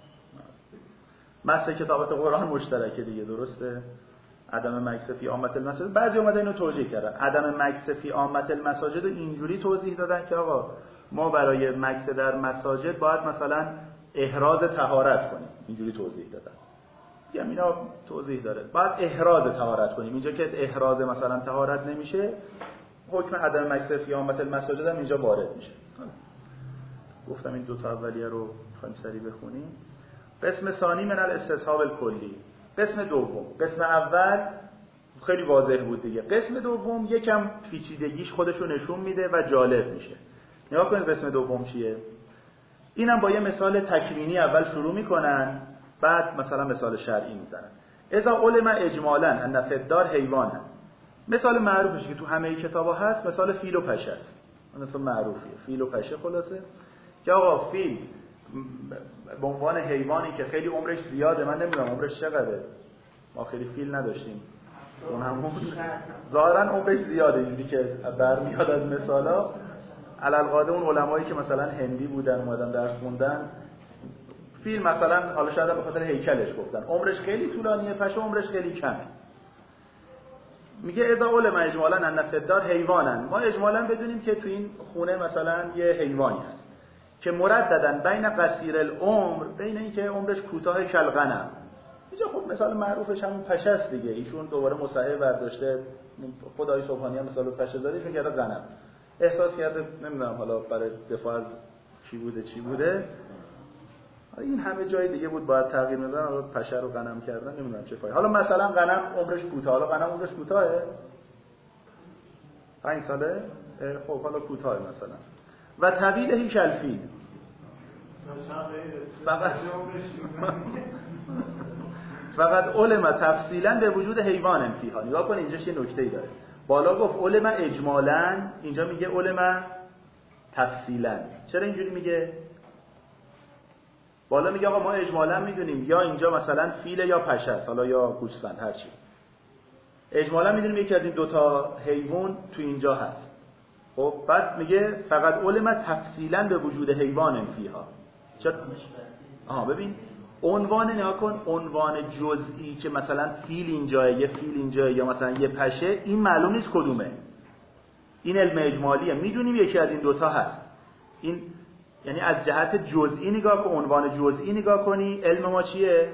مس کتابت قرآن مشترکه دیگه، درسته؟ عدم مکس فی عامت المساجد. بعضی اومدن اینو توجیه کردن، عدم مکس فی عامت المساجد رو اینجوری توضیح دادن که آقا ما برای مکس در مساجد باید مثلا احراز طهارت کنیم، اینجوری توضیح دادن. میگم اینا توضیح داره، باید احراز طهارت کنیم. اینجا که احراز مثلا طهارت نمیشه، حکم عدم مکس فی عامت المساجد هم اینجا وارد میشه. گفتم این دو تا اولیه رو خواهیم سریع بخونیم. قسم ثانی من الاستصحاب الکلی. قسم دوم. قسم اول خیلی واضح بود دیگه. قسم دوم یکم پیچیدگیش خودش رو نشون میده و جالب میشه. نگاه کنید قسم دوم چیه؟ اینم با یه مثال تکوینی اول شروع میکنن، بعد مثلا مثال شرعی میزنن. اذا علم اجمالا ان فی الدار حیوانن. مثال معروفش که تو همه کتابا هست مثال فیل و پشه است. مثال معروفیه فیل و پشه. خلاصه که آقا فیل به عنوان حیوانی که خیلی عمرش زیاده، من نمیدونم عمرش چقدره، ما خیلی فیل نداشتیم، اون همون ظاهرا عمرش زیاده اینجوری که برمیاد از مثالا. علالقاعده اون علمایی که مثلا هندی بودن اومدن درس خوندن، فیل مثلا حالا شاید به خاطر هیکلش گفتن عمرش خیلی طولانیه، پشه عمرش خیلی کمه. میگه اذا علم اجمالا ان فی الدار حیوانن، ما اجمالا بدونیم که تو این خونه مثلا یه حیوانی هست که مرددن بین قصیر العمر، بین این که عمرش کوتاه کالغنم. اینجا خب مثال معروفش همون پشه است دیگه. ایشون دوباره مصحح برداشته، خدای سبحانی هم مثال پشه زده، ایشون کرده غنم. احساس کرده نمیدونم حالا برای دفاع از چی بوده این همه جای دیگه بود باید تغییر بدن، حالا پشه رو غنم کردن، نمیدونم چه فایده. حالا مثلا غنم عمرش کوتاه، حالا غنم عمرش کوتاهه 5 ساله، خب حالا کوتاه مثلا. و طویله کالفیل، فقط علم تفصیلا به وجود حیوان فیها. نگاه کن اینجاش یه نکته‌ای داره. بالا گفت علم اجمالا، اینجا میگه علم تفصیلا. چرا اینجوری میگه؟ بالا میگه آقا ما اجمالا میدونیم یا اینجا مثلا فیل یا پشه است، حالا یا گوسفند، هر چی. اجمالا میدونیم یکی از این دوتا حیوان تو اینجا هست. خب بعد میگه فقط علم تفصیلا به وجود حیوان فیها. چرا؟ ببین عنوان، نگاه کن عنوان جزئی که مثلا فیل اینجاه، یه فیل اینجاه یا مثلا یه پشه، این معلوم نیست کدومه. این علم اجمالیه، میدونیم یکی از این دوتا هست. این یعنی از جهت جزئی نگاه کن، عنوان جزئی نگاه کنی، علم ما چیه؟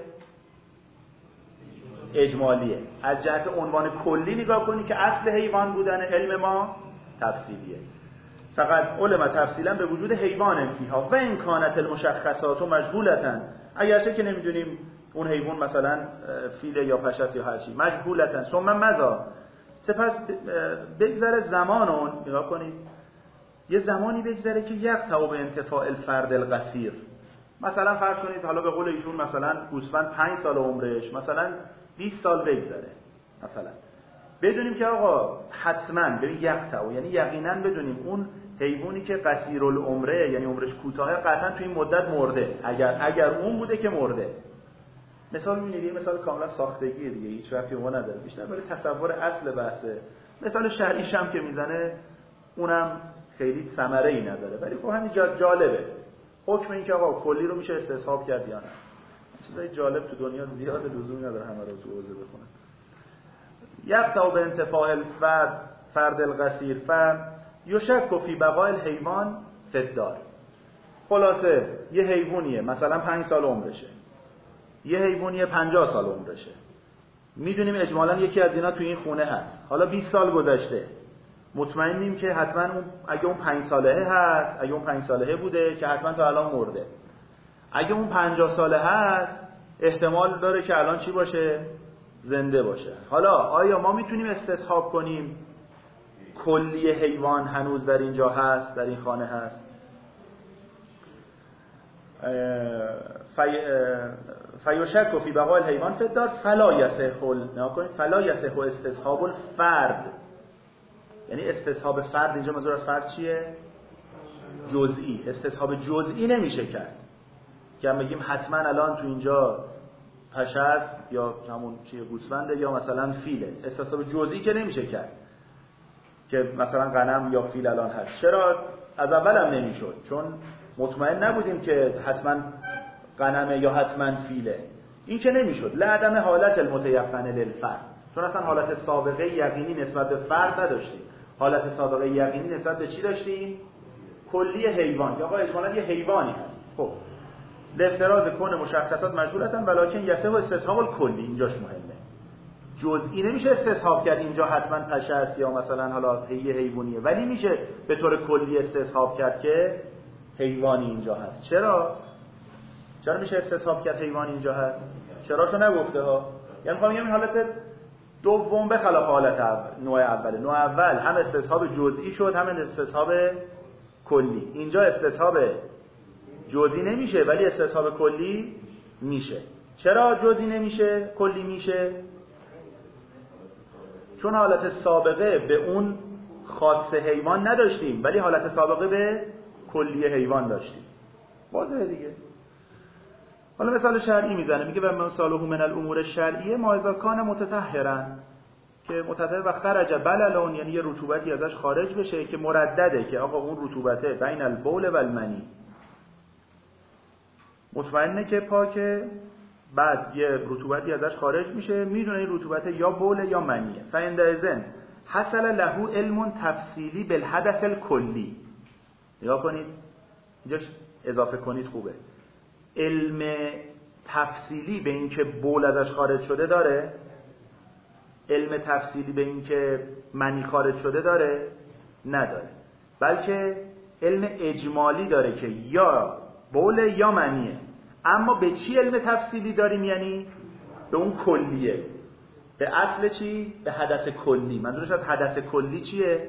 اجمالیه. از جهت عنوان کلی نگاه کنی که اصل حیوان بودن، علم ما تفصیلیه. فقط علم تفصیلا به وجود حیوان فیها و این کانت المشخصات مجهولتن، اگرچه که نمیدونیم اون حیوان مثلا فیل یا پشه یا هر چی، مجهولتن. ثم ماذا، سپس بگذره زمانون، نگاه کنید یه زمانی بگذره که یقطع به انتفاع الفرد القصیر. مثلا فرض کنید حالا به قول ایشون مثلا گوسفند 5 سال عمرش، مثلا 20 سال بگذره مثلا، بدونیم که آقا حتما ببین یقطع، یعنی یقینا بدونیم اون حیوانی که قصیر العمره یعنی عمرش کوتاه قطعا تو این مدت مرده، اگر اون بوده که مرده. مثال می‌بینید، مثال کاملا ساختگیه دیگه، هیچ ربطی اون نداره، بیشتر برای تصور اصل بحثه. مثال شرعیش هم که میزنه اونم خیلی ثمره‌ای نداره، ولی خب همین جالبه. حکم این که آقا کلی رو میشه استصحاب کرد یا نه. چیزای جالب تو دنیا زیاد، لزومی نداره همه رو تو حوزه بخونن. یقطع به انتفاع فرد القصیر یشک فی بقاء الحیوان فی الدار. خلاصه یه حیوانیه مثلا 5 سال عمرشه، یه حیوانیه 50 سال عمرشه، میدونیم اجمالاً یکی از اینا تو این خونه هست، حالا 20 سال گذشته، مطمئنیم که حتما اگه اون 5 ساله هست، اگه اون 5 ساله بوده که حتما تا الان مرده. اگه اون 50 ساله هست احتمال داره که الان چی باشه؟ زنده باشه. حالا آیا ما میتونیم استصحاب کنیم کلی حیوان هنوز در اینجا هست، در این خانه هست؟ فیشک فی بقاء الحیوان فی الدار فلا یصح استصحاب الفرد. یعنی استصحاب فرد اینجا منظور از فرد چیه؟ جزئی. استصحاب جزئی نمیشه کرد که هم بگیم حتما الان تو اینجا پشه است یا همون چیه گوسفنده یا مثلا فیله. استصحاب جزئی که نمیشه کرد که مثلا غنم یا فیل الان هست. چرا؟ از اول هم نمیشد، چون مطمئن نبودیم که حتما غنمه یا حتما فیله. این که نمیشد لعدم حالت المتیقن للفرد، چون اصلا حالت سابقه یقینی نسبت به فرد نداشتیم. حالت سابقه یقینی نسبت به چی داشتیم؟ کلی حیوان، که آقا اجمالاً یه حیوانی هست. خب لافتراض کون مشخصات مجهولتن ولکن یصح استصحاب الکلی. اینجاش مهمه، جزئی نمیشه استصحاب کرد اینجا حتما پشه است یا مثلا حالا یه حیوانیه، ولی میشه به طور کلی استصحاب کرد که حیوانی اینجا هست. چرا میشه استصحاب کرد حیوانی اینجا هست؟ چراشو نگفته ها. یعنی میخوام بگم این حالت دوم به خلاف حالت نوع اوله. نوع اول هم استصحاب جزئی شد هم استصحاب کلی. اینجا استصحاب جزئی نمیشه ولی استصحاب کلی میشه. چرا جزئی نمیشه کلی میشه؟ چون حالت سابقه به اون خاص حیوان نداشتیم ولی حالت سابقه به کلی حیوان داشتیم. واضحه دیگه. حالا مثال شرعی میزنه، میگه و مثاله من الامور الشرعیه ما اذا کان متطهرا، که متطهر و خرج بللون یعنی یه رطوبتی ازش خارج بشه که مردده، که آقا اون رطوبته بین البول و المنی، مطمئنه که پاکه، بعد یه رطوبتی ازش خارج میشه، میدونه این رطوبت یا بوله یا منیه. فاندازن حصل له علم تفصیلی بالحدث الکلی. نگاه کنید اینجاش اضافه کنید خوبه. علم تفصیلی به این که بول ازش خارج شده داره، علم تفصیلی به این که منی خارج شده داره نداره، بلکه علم اجمالی داره که یا بوله یا منیه. اما به چی علم تفصیلی داریم؟ یعنی به اون کلیه. به اصل چی؟ به حدث کلی. منظورش از حدث کلی چیه؟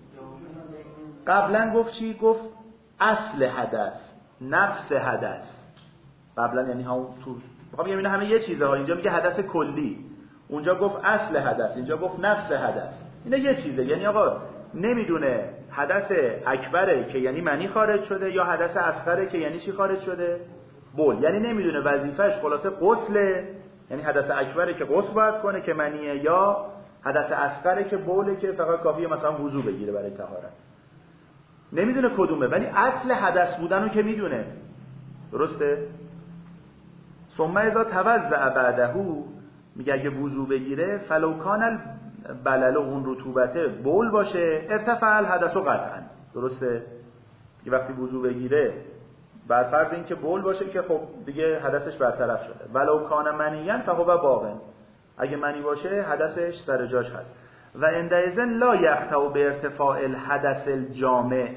قبلا گفت چی؟ گفت اصل حدث، نفس حدث. قبلا یعنی همون تو میخوام بگم اینا همه یه چیزه ها. اینجا میگه حدث کلی، اونجا گفت اصل حدث، اینجا گفت نفس حدث. اینا یه چیزه. یعنی آقا نمیدونه حدث اکبره که یعنی منی خارج شده یا حدث اصغره که یعنی چی خارج شده؟ بول. یعنی نمیدونه وظیفش خلاصه غسله، یعنی حدث اکبره که غسل باید کنه که منیه، یا حدث اصغره که بوله که فقط کافیه مثلا وضو بگیره برای طهارت. نمیدونه کدومه، ولی اصل حدث بودن رو که میدونه. درسته؟ ثم اذا توضأ بعده، میگه اگه وضو بگیره فلو کان البلل، اون رطوبته بول باشه، ارتفع الحدث قطعا. درسته؟ یه وقتی وضو بگیره بر فرض این که بول باشه که خب دیگه حدثش برطرف شده. ولو کان منیًا فهو باق، اگه منی باشه حدثش سر جاش هست. و عندئذ لا یقطع به ارتفاع الحدث الجامع.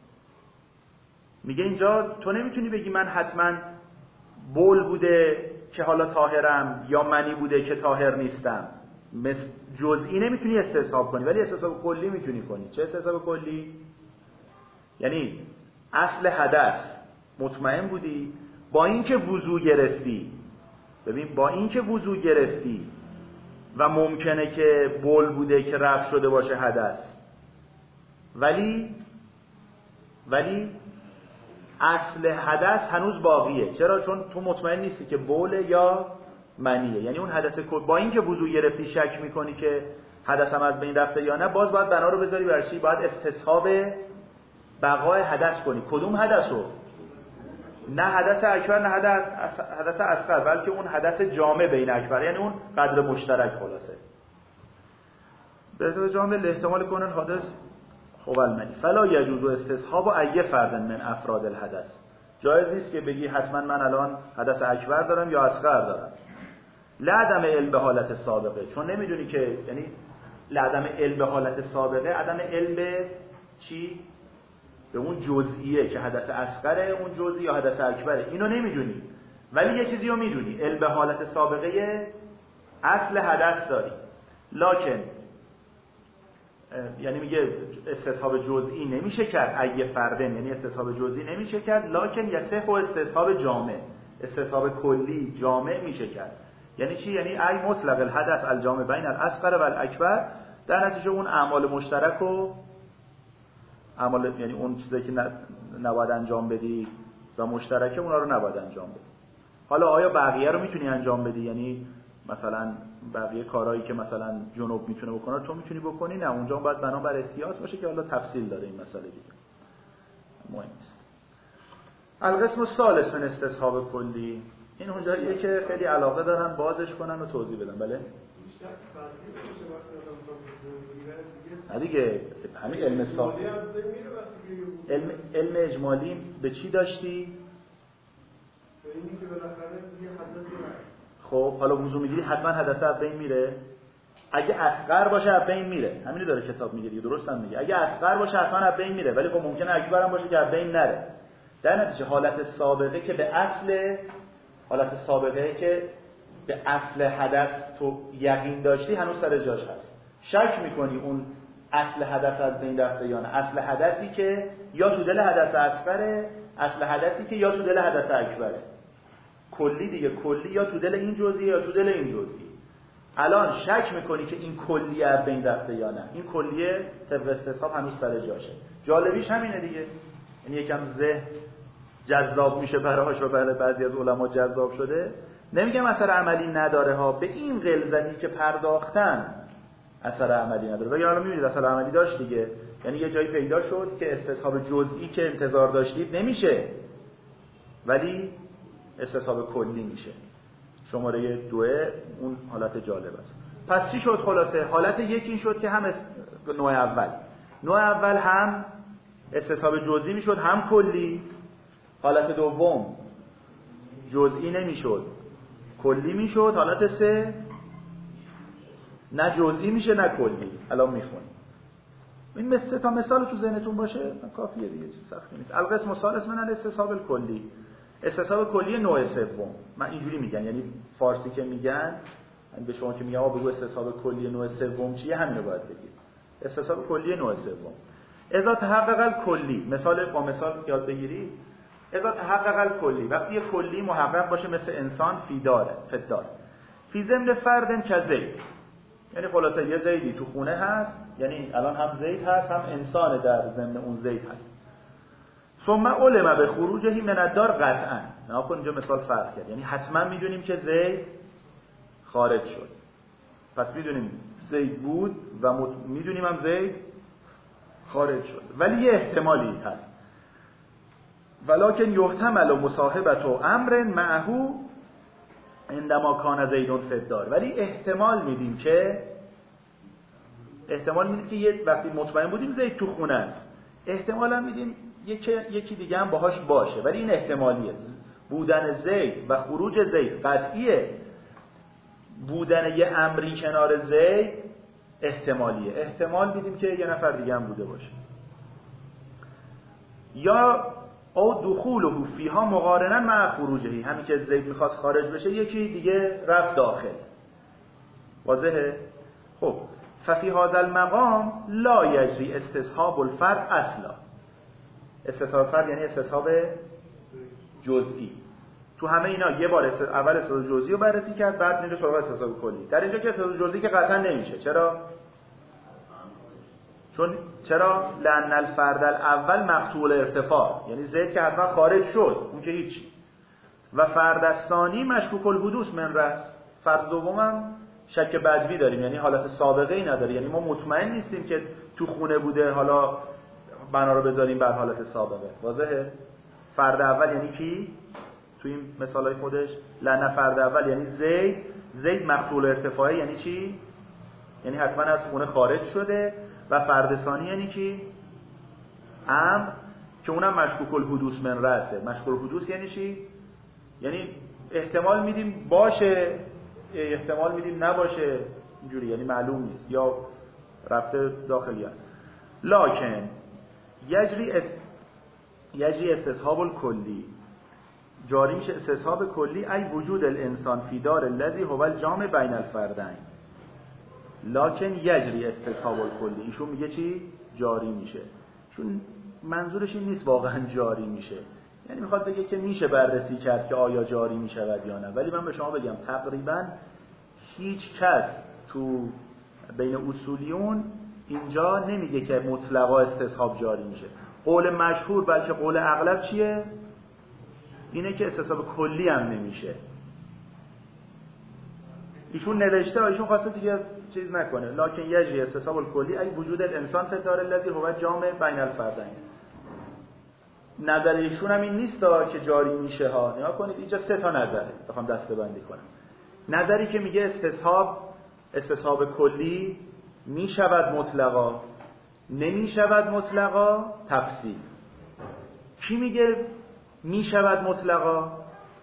میگه اینجا تو نمیتونی بگی من حتما بول بوده که حالا طاهرم یا منی بوده که طاهر نیستم. جزئی نمیتونی استصحاب کنی ولی استصحاب کلی میتونی کنی. چه استصحاب کلی؟ یعنی اصل حدث مطمئن بودی، با اینکه وضو گرفتی، ببین با اینکه وضو گرفتی و ممکنه که بول بوده که رفع شده باشه حدث، ولی اصل حدث هنوز باقیه. چرا؟ چون تو مطمئن نیستی که بوله یا منیه. یعنی اون حدث با اینکه وضو گرفتی شک میکنی که حدث هم از بین رفته یا نه، باز باید بنا رو بذاری برای چی؟ باید استصحاب بقای حدث کنی. کدوم حدثو؟ نه حدث اکبر نه حدث اصغر، بلکه اون حدث جامع بین اکبر، یعنی اون قدر مشترک. خلاصه به اتفاق الاحتمال کنن حادث هو المنی فلا یجوز استصحاب ای فرد من افراد الحدث. جایز نیست که بگی حتما من الان حدث اکبر دارم یا اصغر دارم. لعدم علم به حالت سابقه، چون نمیدونی که، یعنی لعدم علم به حالت سابقه، عدم علم به چی؟ به اون جزئیه که حدث اصغره، اون جزئی یا حدث اکبره، اینو نمیدونی، ولی یه چیزی رو میدونی، علم به حالت سابقه اصل حدث داری. لکن یعنی میگه استصحاب جزئی نمیشه کرد ای فردن، یعنی استصحاب جزئی نمیشه کرد، لکن یصح و استصحاب جامع، استصحاب کلی جامع میشه کرد. یعنی چی؟ یعنی ای مطلق الحدث الجامع بین الاصغر و الاکبر، در نتیجه اون اعمال مشترک و اعمال، یعنی اون چیزایی که نباید انجام بدی و مشترکه، اونا رو نباید انجام بدی. حالا آیا بقیه رو میتونی انجام بدی؟ یعنی مثلا بقیه کارهایی که مثلا جنوب میتونه بکنه تو میتونی بکنی؟ نه، اونجا باید بنا بر احتیاط باشه که حالا تفصیل داره این مسئله دیگه، مهم نیست. القسم الثالث من استصحاب کلی، این اونجاییه که خیلی علاقه دارن بازش کنن و توضیح بدن. بله دیگه همین علم علم اجمالی به چی داشتی؟ خب حالا وضو میگیری حتما حدث از بین میره؟ اگه اصغر باشه از بین میره، همینی داره کتاب میگه دیگه، درست هم میگه. اگه اصغر باشه حتما از بین میره، ولی خب ممکنه اکبر هم باشه که از بین نره. در نتیجه حالت سابقه که به اصل حدث تو یقین داشتی هنوز سر جاش هست. شک میکنی اون اصل حدث از بین رفته یا نه. اصل حدثی که یا تو دل حدث اصغره، اصل حدثی که یا تو دل حدث اکبره. کلی دیگه، کلی یا تو دل این جزئی یا تو دل این جزئی. الان شک میکنی که این کلیه از بین رفته یا نه. این کلیه طبق استصحاب هنوز سر جاشه. جالبیش همینه دیگه، یعنی یکم ذهن جذاب میشه براش و برای بعضی از علما جذاب شده. نمیگم اثر عملی نداره ها، به این غلظتی که پرداختن اثر عملی نداره. ولی حالا میبینید اثر عملی داشت دیگه. یعنی یه جایی پیدا شد که استصحاب جزئی که انتظار داشتید نمیشه، ولی استصحاب کلی میشه. شماره 2 اون حالت جالب است. پس چی شد خلاصه؟ حالت یک این شد که هم نوع اول هم استصحاب جزئی میشد هم کلی. حالت دوم جزئی نمیشد کلی میشد. حالت 3 نه جزئی میشه نه کلی. الان میخونیم این مثل تا مثال تو ذهنتون باشه کافیه دیگه، چیز سختی نیست. القسم الثالث من الاستصحاب الکلی، استصحاب کلی نوع سوم. من اینجوری میگن، یعنی فارسی که میگن به شما که میگم بگو استصحاب کلی نوع سوم چیه، همینو باید بگید. استصحاب کلی نوع سوم اذا تحقق الکلی، با مثال یاد بگیرید. اذا تحقق الکلی، وقتی یه کلی محقق باشه مثل انسان فدار فی ضمن فرد کزید، یعنی خلاصه یه زیدی تو خونه هست، یعنی الان هم زید هست هم انسان در ضمن اون زید هست. ثم علم به خروجه من الدار قطعا، ناخن اینجا مثال فرق کرد، یعنی حتما میدونیم که زید خارج شد. پس میدونیم زید بود و میدونیم هم زید خارج شد، ولی یه احتمالی هست. ولکن یحتمل مصاحبت و امر معه عندما کان زیدون فی الدار، ولی احتمال میدیم که یه وقتی مطمئن بودیم زید تو خونه است، احتمال هم میدیم یکی دیگه هم باهاش باشه، ولی این احتمالیه. بودن زید و خروج زید قطعیه، بودن یه امری کنار زید احتمالیه. احتمال میدیم که یه نفر دیگه هم بوده باشه. یا او دخوله فیها مقارنا مع خروجه، همین که زید میخواست خارج بشه یکی دیگه رفت داخل. واضحه؟ خب ففی هذا المقام لا یجری استصحاب الفرد اصلا. استصحاب فرد یعنی استصحاب جزئی. تو همه اینا یه بار اول استعداد جزئی رو بررسی کرد، بعد میره سراغ استثاب کلی. در اینجا که استعداد جزئی که قطعا نمیشه. چرا؟ لأن الفرد الاول مقطوع ارتفاع، یعنی زید که حتما خارج شد، اون که هیچی. و فرد ثانی مشکوک الحدوث من رأس. فرد دومم شک بدوی داریم، یعنی حالت سابقه ای نداره، یعنی ما مطمئن نیستیم که تو خونه بوده حالا بنا رو بذاریم بر حالت سابقه. واضحه؟ فرد اول یعنی کی؟ تو این مثالای خودش لأن فرد اول یعنی زید مقطوع ارتفاعه، یعنی چی؟ یعنی حتما از خونه خارج شده. و فرد ثانی یعنی کی؟ امر، که اونم مشکوک الحدوث من رأسه. مشکوک الحدوث یعنی چی؟ یعنی احتمال میدیم باشه، احتمال میدیم نباشه، اینجوری، یعنی معلوم نیست یا رفته داخلیت. لکن یجری استصحاب الکلی، جاری میشه استصحاب کلی ای وجود الانسان فی دار الذی هو الجامع بین الفردین. لکن یجری استصحاب الکلی، ایشون میگه چی؟ جاری میشه. چون منظورش این نیست واقعا جاری میشه، یعنی میخواد بگه که میشه بررسی کرد که آیا جاری میشود یا نه. ولی من به شما بگم تقریبا هیچ کس تو بین اصولیون اینجا نمیگه که مطلقا استصحاب جاری میشه. قول مشهور بلکه قول اغلب چیه؟ اینه که استصحاب کلی هم نمیشه. ایشون نوشته، ایشون خواسته دیگه چیز نکنه. لکن یجری استصحاب الکلی ای وجود الانسان فی دار الذی هو جامع بین الفردین. نظر ایشون هم این نیست که جاری میشه ها. نگاه کنید اینجا سه تا نظره، بخوام دسته‌بندی کنم. نظری که میگه استصحاب کلی میشود مطلقا، نمیشود مطلقا، تفصیل. کی میگه میشود مطلقا؟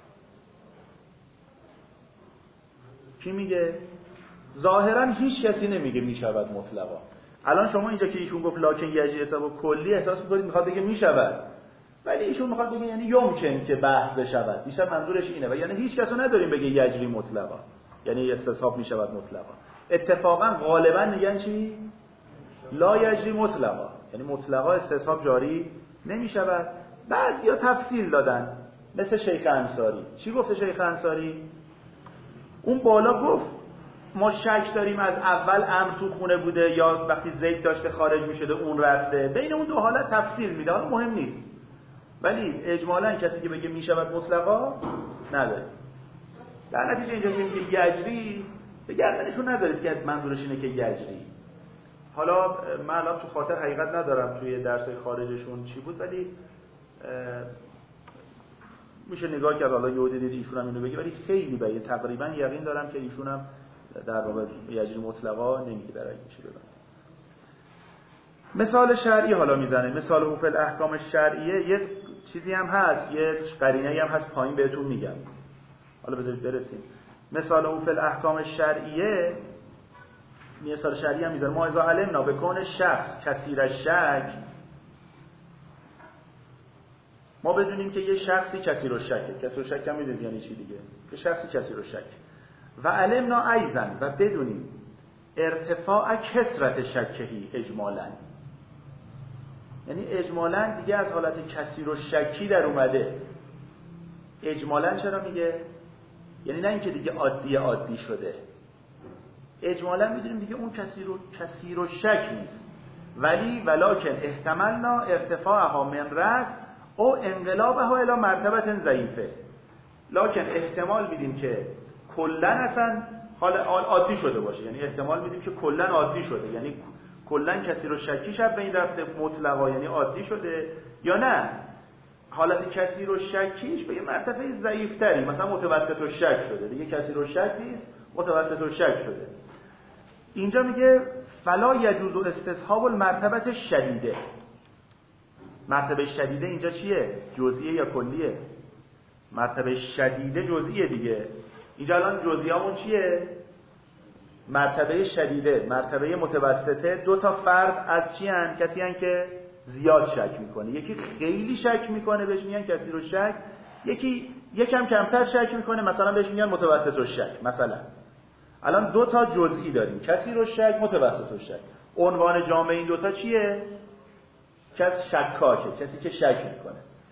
کی میگه؟ ظاهرا هیچ کسی نمیگه میشود مطلقا. الان شما اینجا که ایشون گفت لکن یجری استصحاب کلی، احساس میکنید میخواد بگه میشود، ولی ایشون میخواد بگه یعنی یمکن که بحث بشود. بیشتر منظورش اینه. و یعنی هیچ کسو نداریم بگه یجری مطلقا، یعنی استصحاب میشود مطلقا. اتفاقا غالبا میگن چی؟ لا یجری مطلقا، یعنی مطلقا استصحاب جاری نمیشود. بعد یا تفصیل دادن، مثل شیخ انصاری. چی گفته شیخ انصاری؟ اون بالا گفت ما شک داریم از اول امر تو خونه بوده یا وقتی زید داشته خارج میشده اون رفته. بین اون دو حالت تفصیل میده، حالا مهم نیست. ولی اجمالاً کسی که بگه میشود مطلقا نداره. در نتیجه اینجا میگه یجری، به گردنشون ندارید که منظورش اینه که یجری. حالا من الان تو خاطر حقیقت ندارم توی درسای خارجشون چی بود، ولی میشه نگاه کرد. حالا یهو دید ایشون هم اینو بگه، ولی خیلی به تقریبا یقین دارم که ایشون هم در واقع یجری مطلقا نمیگه، برای میشه بگم. مثال شرعی حالا میزنه. مثال او فی الاحکام الشرعیه یه چیزی هم هست، یه قرینه‌ای هم هست، پایین بهتون میگم. حالا بذارید برسیم. مثال او فی الاحکام الشرعیه، مثال شرعی هم میزنه. ما اذا علمنا بکون شخص کثیر الشک، ما بدونیم که یه شخصی کثیر الشک، کثیر الشک هم میدونید یعنی چی دیگه، که شخصی کثیر الشک. و علمنا ایضا، و بدونیم ارتفاع کثرت شکهی اجمالاً، یعنی اجمالاً دیگه از حالت کثیر الشکی در اومده. اجمالاً چرا میگه؟ یعنی نه اینکه دیگه عادی شده. اجمالاً میدونیم دیگه اون کثیر الشک نیست. ولی ولکن احتملنا ارتفاعها من رأس او انقلابها الی مرتبه ضعیفه. لکن احتمال میدیم که کلا اصلا حال عادی شده باشه، یعنی احتمال میدیم که کلا عادی شده، یعنی کلا کثیر الشکی شب به این رفته مطلقا، یعنی عادی شده، یا نه حالت کثیر الشکیش به یه مرتبه ضعیف‌تری، مثلا متوسط الشک شده، دیگه کثیر الشک نیست، متوسط الشک شده. اینجا میگه فلا یجوز استصحاب المرتبه الشدیده. مرتبه شدیده اینجا چیه؟ جزئیه یا کلیه؟ مرتبه شدیده جزئیه دیگه. اینجا الان جزئیامون چیه؟ مرتبه شدیده، مرتبه متوسطه. دو تا فرد از چی هن؟ کسی هن که زیاد شک میکنه. یکی خیلی شک میکنه بهش میگن کثیر الشک، یکی یکم کمتر شک میکنه مثلا بهش میگن متوسط الشک. مثلا الان دو تا جزئی داریم، کثیر الشک، متوسط الشک. عنوان جامع این دو تا چیه؟ کسی شکاکه، کسی که شک میکنه.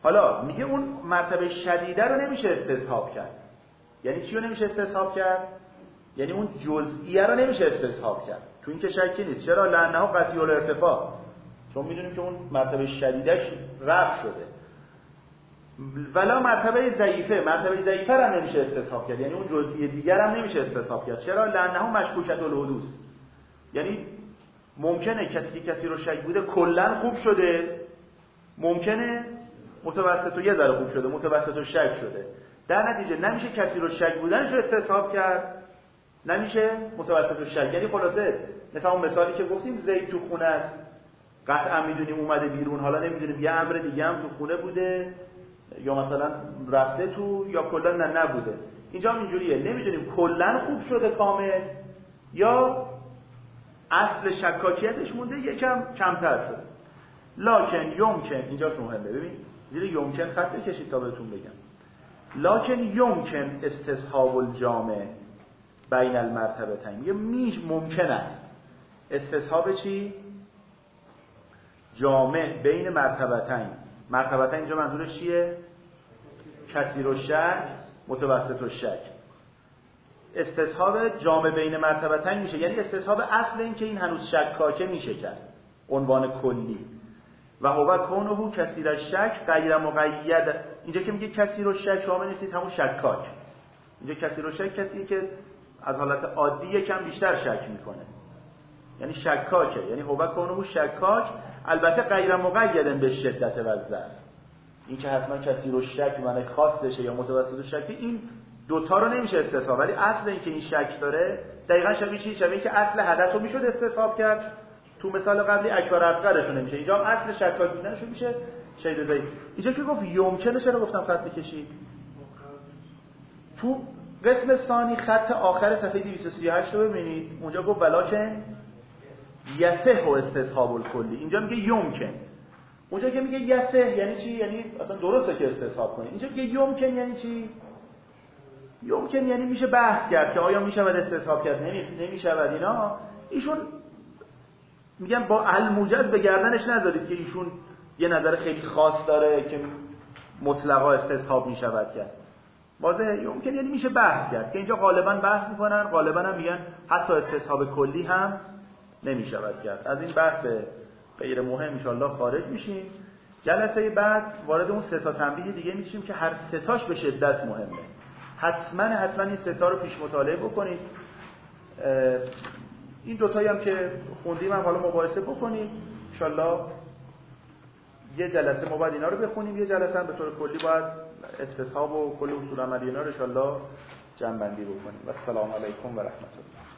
حالا میگه اون مرتبه شدیده رو نمیشه استصحاب کرد. یعنی چی رو نمیشه استصحاب کرد؟ یعنی اون جزئیه رو نمیشه استصحاب کرد. تو این که شکی نیست. چرا؟ لانه قطعی الارتفاع، چون میدونیم که اون مرتبه شدیدش رفع شده. ولا مرتبه ضعیفه، مرتبه ضعیفه رو هم نمیشه استصحاب کرد، یعنی اون جزئیه دیگر هم نمیشه استصحاب کرد. چرا؟ لانه مشکوکۃ الحدوث، یعنی ممکنه کسی رو شک بوده کلا خوب شده، ممکنه متوسط و یه ذره خوب شده، متوسط و شک شده. در نتیجه نمیشه کسی رو شک بودنش رو استصحاب کرد، نمیشه متوسط و شک. یعنی خلاصه مثلا اون مثالی که گفتیم زید تو خونه است، قطعا میدونیم اومده بیرون، حالا نمیدونیم یه امر دیگه هم تو خونه بوده یا مثلا رفته تو یا کلا نبوده. اینجا هم اینجوریه، نمیدونیم کلا خوب شده کامل یا اصل شکاکیتش مونده یکم کمتر شده. لکن یمکن، اینجاش مهمه، ببین زیر یمکن خط بکشید تا بهتون بگم. لکن یمکن استصحاب الجامع بین المرتبتین، یه ممکن است استصحاب چی؟ جامع بین مرتبتین. مرتبتین اینجا منظورش چیه؟ کثیر الشک، متوسط الشک. استصحاب جامع بین مرتبتین میشه، یعنی استصحاب اصل این که این هنوز شکاکه میشه کرد، عنوان کلی. و هو کونه کثیر الشک غیر مقید. اینجا که میگه کثیر الشک شامل نیست همون شکاک. اینجا کثیر الشک کسی که از حالت عادی یکم بیشتر شک میکنه، یعنی شکاکه، یعنی هو کونه شکاک، البته غیر مقید به شدت و ضعف. این که حتما کثیر الشک معنی خاصشه یا متوسط الشک، این دوتا رو نمیشه استصحاب. ولی اصل این که این شک داره دقیقاً شبیه چی؟ شبیه که اصل حدث رو میشد استصحاب کرد. تو مثال قبلی اکبر اصغرش رو نمیشه، اینجا هم اصل شکاک بودنش رو میشه شید ضعیف. اینجا که گفت یمکنه، چرا گفتم خط بکشید؟ تو قسم ثانی خط آخر صفحه 238 رو ببینید، اونجا گفت ولکن یصح استصحاب الکلی. اینجا میگه یمکن. اونجا که میگه یصح یعنی چی؟ یعنی اصلا درسته که استصحاب کنید. اینجا میگه یمکن یعنی چی؟ یمکن یعنی میشه بحث کرد که آیا میشود استصحاب کرد، نمیشود. اینا ایشون میگن با الموجز به گردنش نذارید که ایشون یه نظر خیلی خاص داره که مطلقا استصحاب میشود کرد. واضحه یمکن یعنی میشه بحث کرد، که اینجا غالبا بحث میکنن، غالبا هم میگن حتی استصحاب کلی هم نمیشود کرد. از این بحث غیر مهم ان شاء الله خارج میشیم. جلسه بعد وارد اون سه تا تنبیه دیگه میشیم که هر سه تاش به شدت مهمه. حتما این سه تا رو پیش مطالعه بکنید. این دوتایی هم که خوندیم هم حالا مباحثه بکنید ان شاء الله. یه جلسه ما باید اینا رو بخونیم، یه جلسه هم به طور کلی باید استصحاب و کل اصول عملی اینا رو ان شاء الله جمع بندی بکنیم. و السلام علیکم و رحمت الله.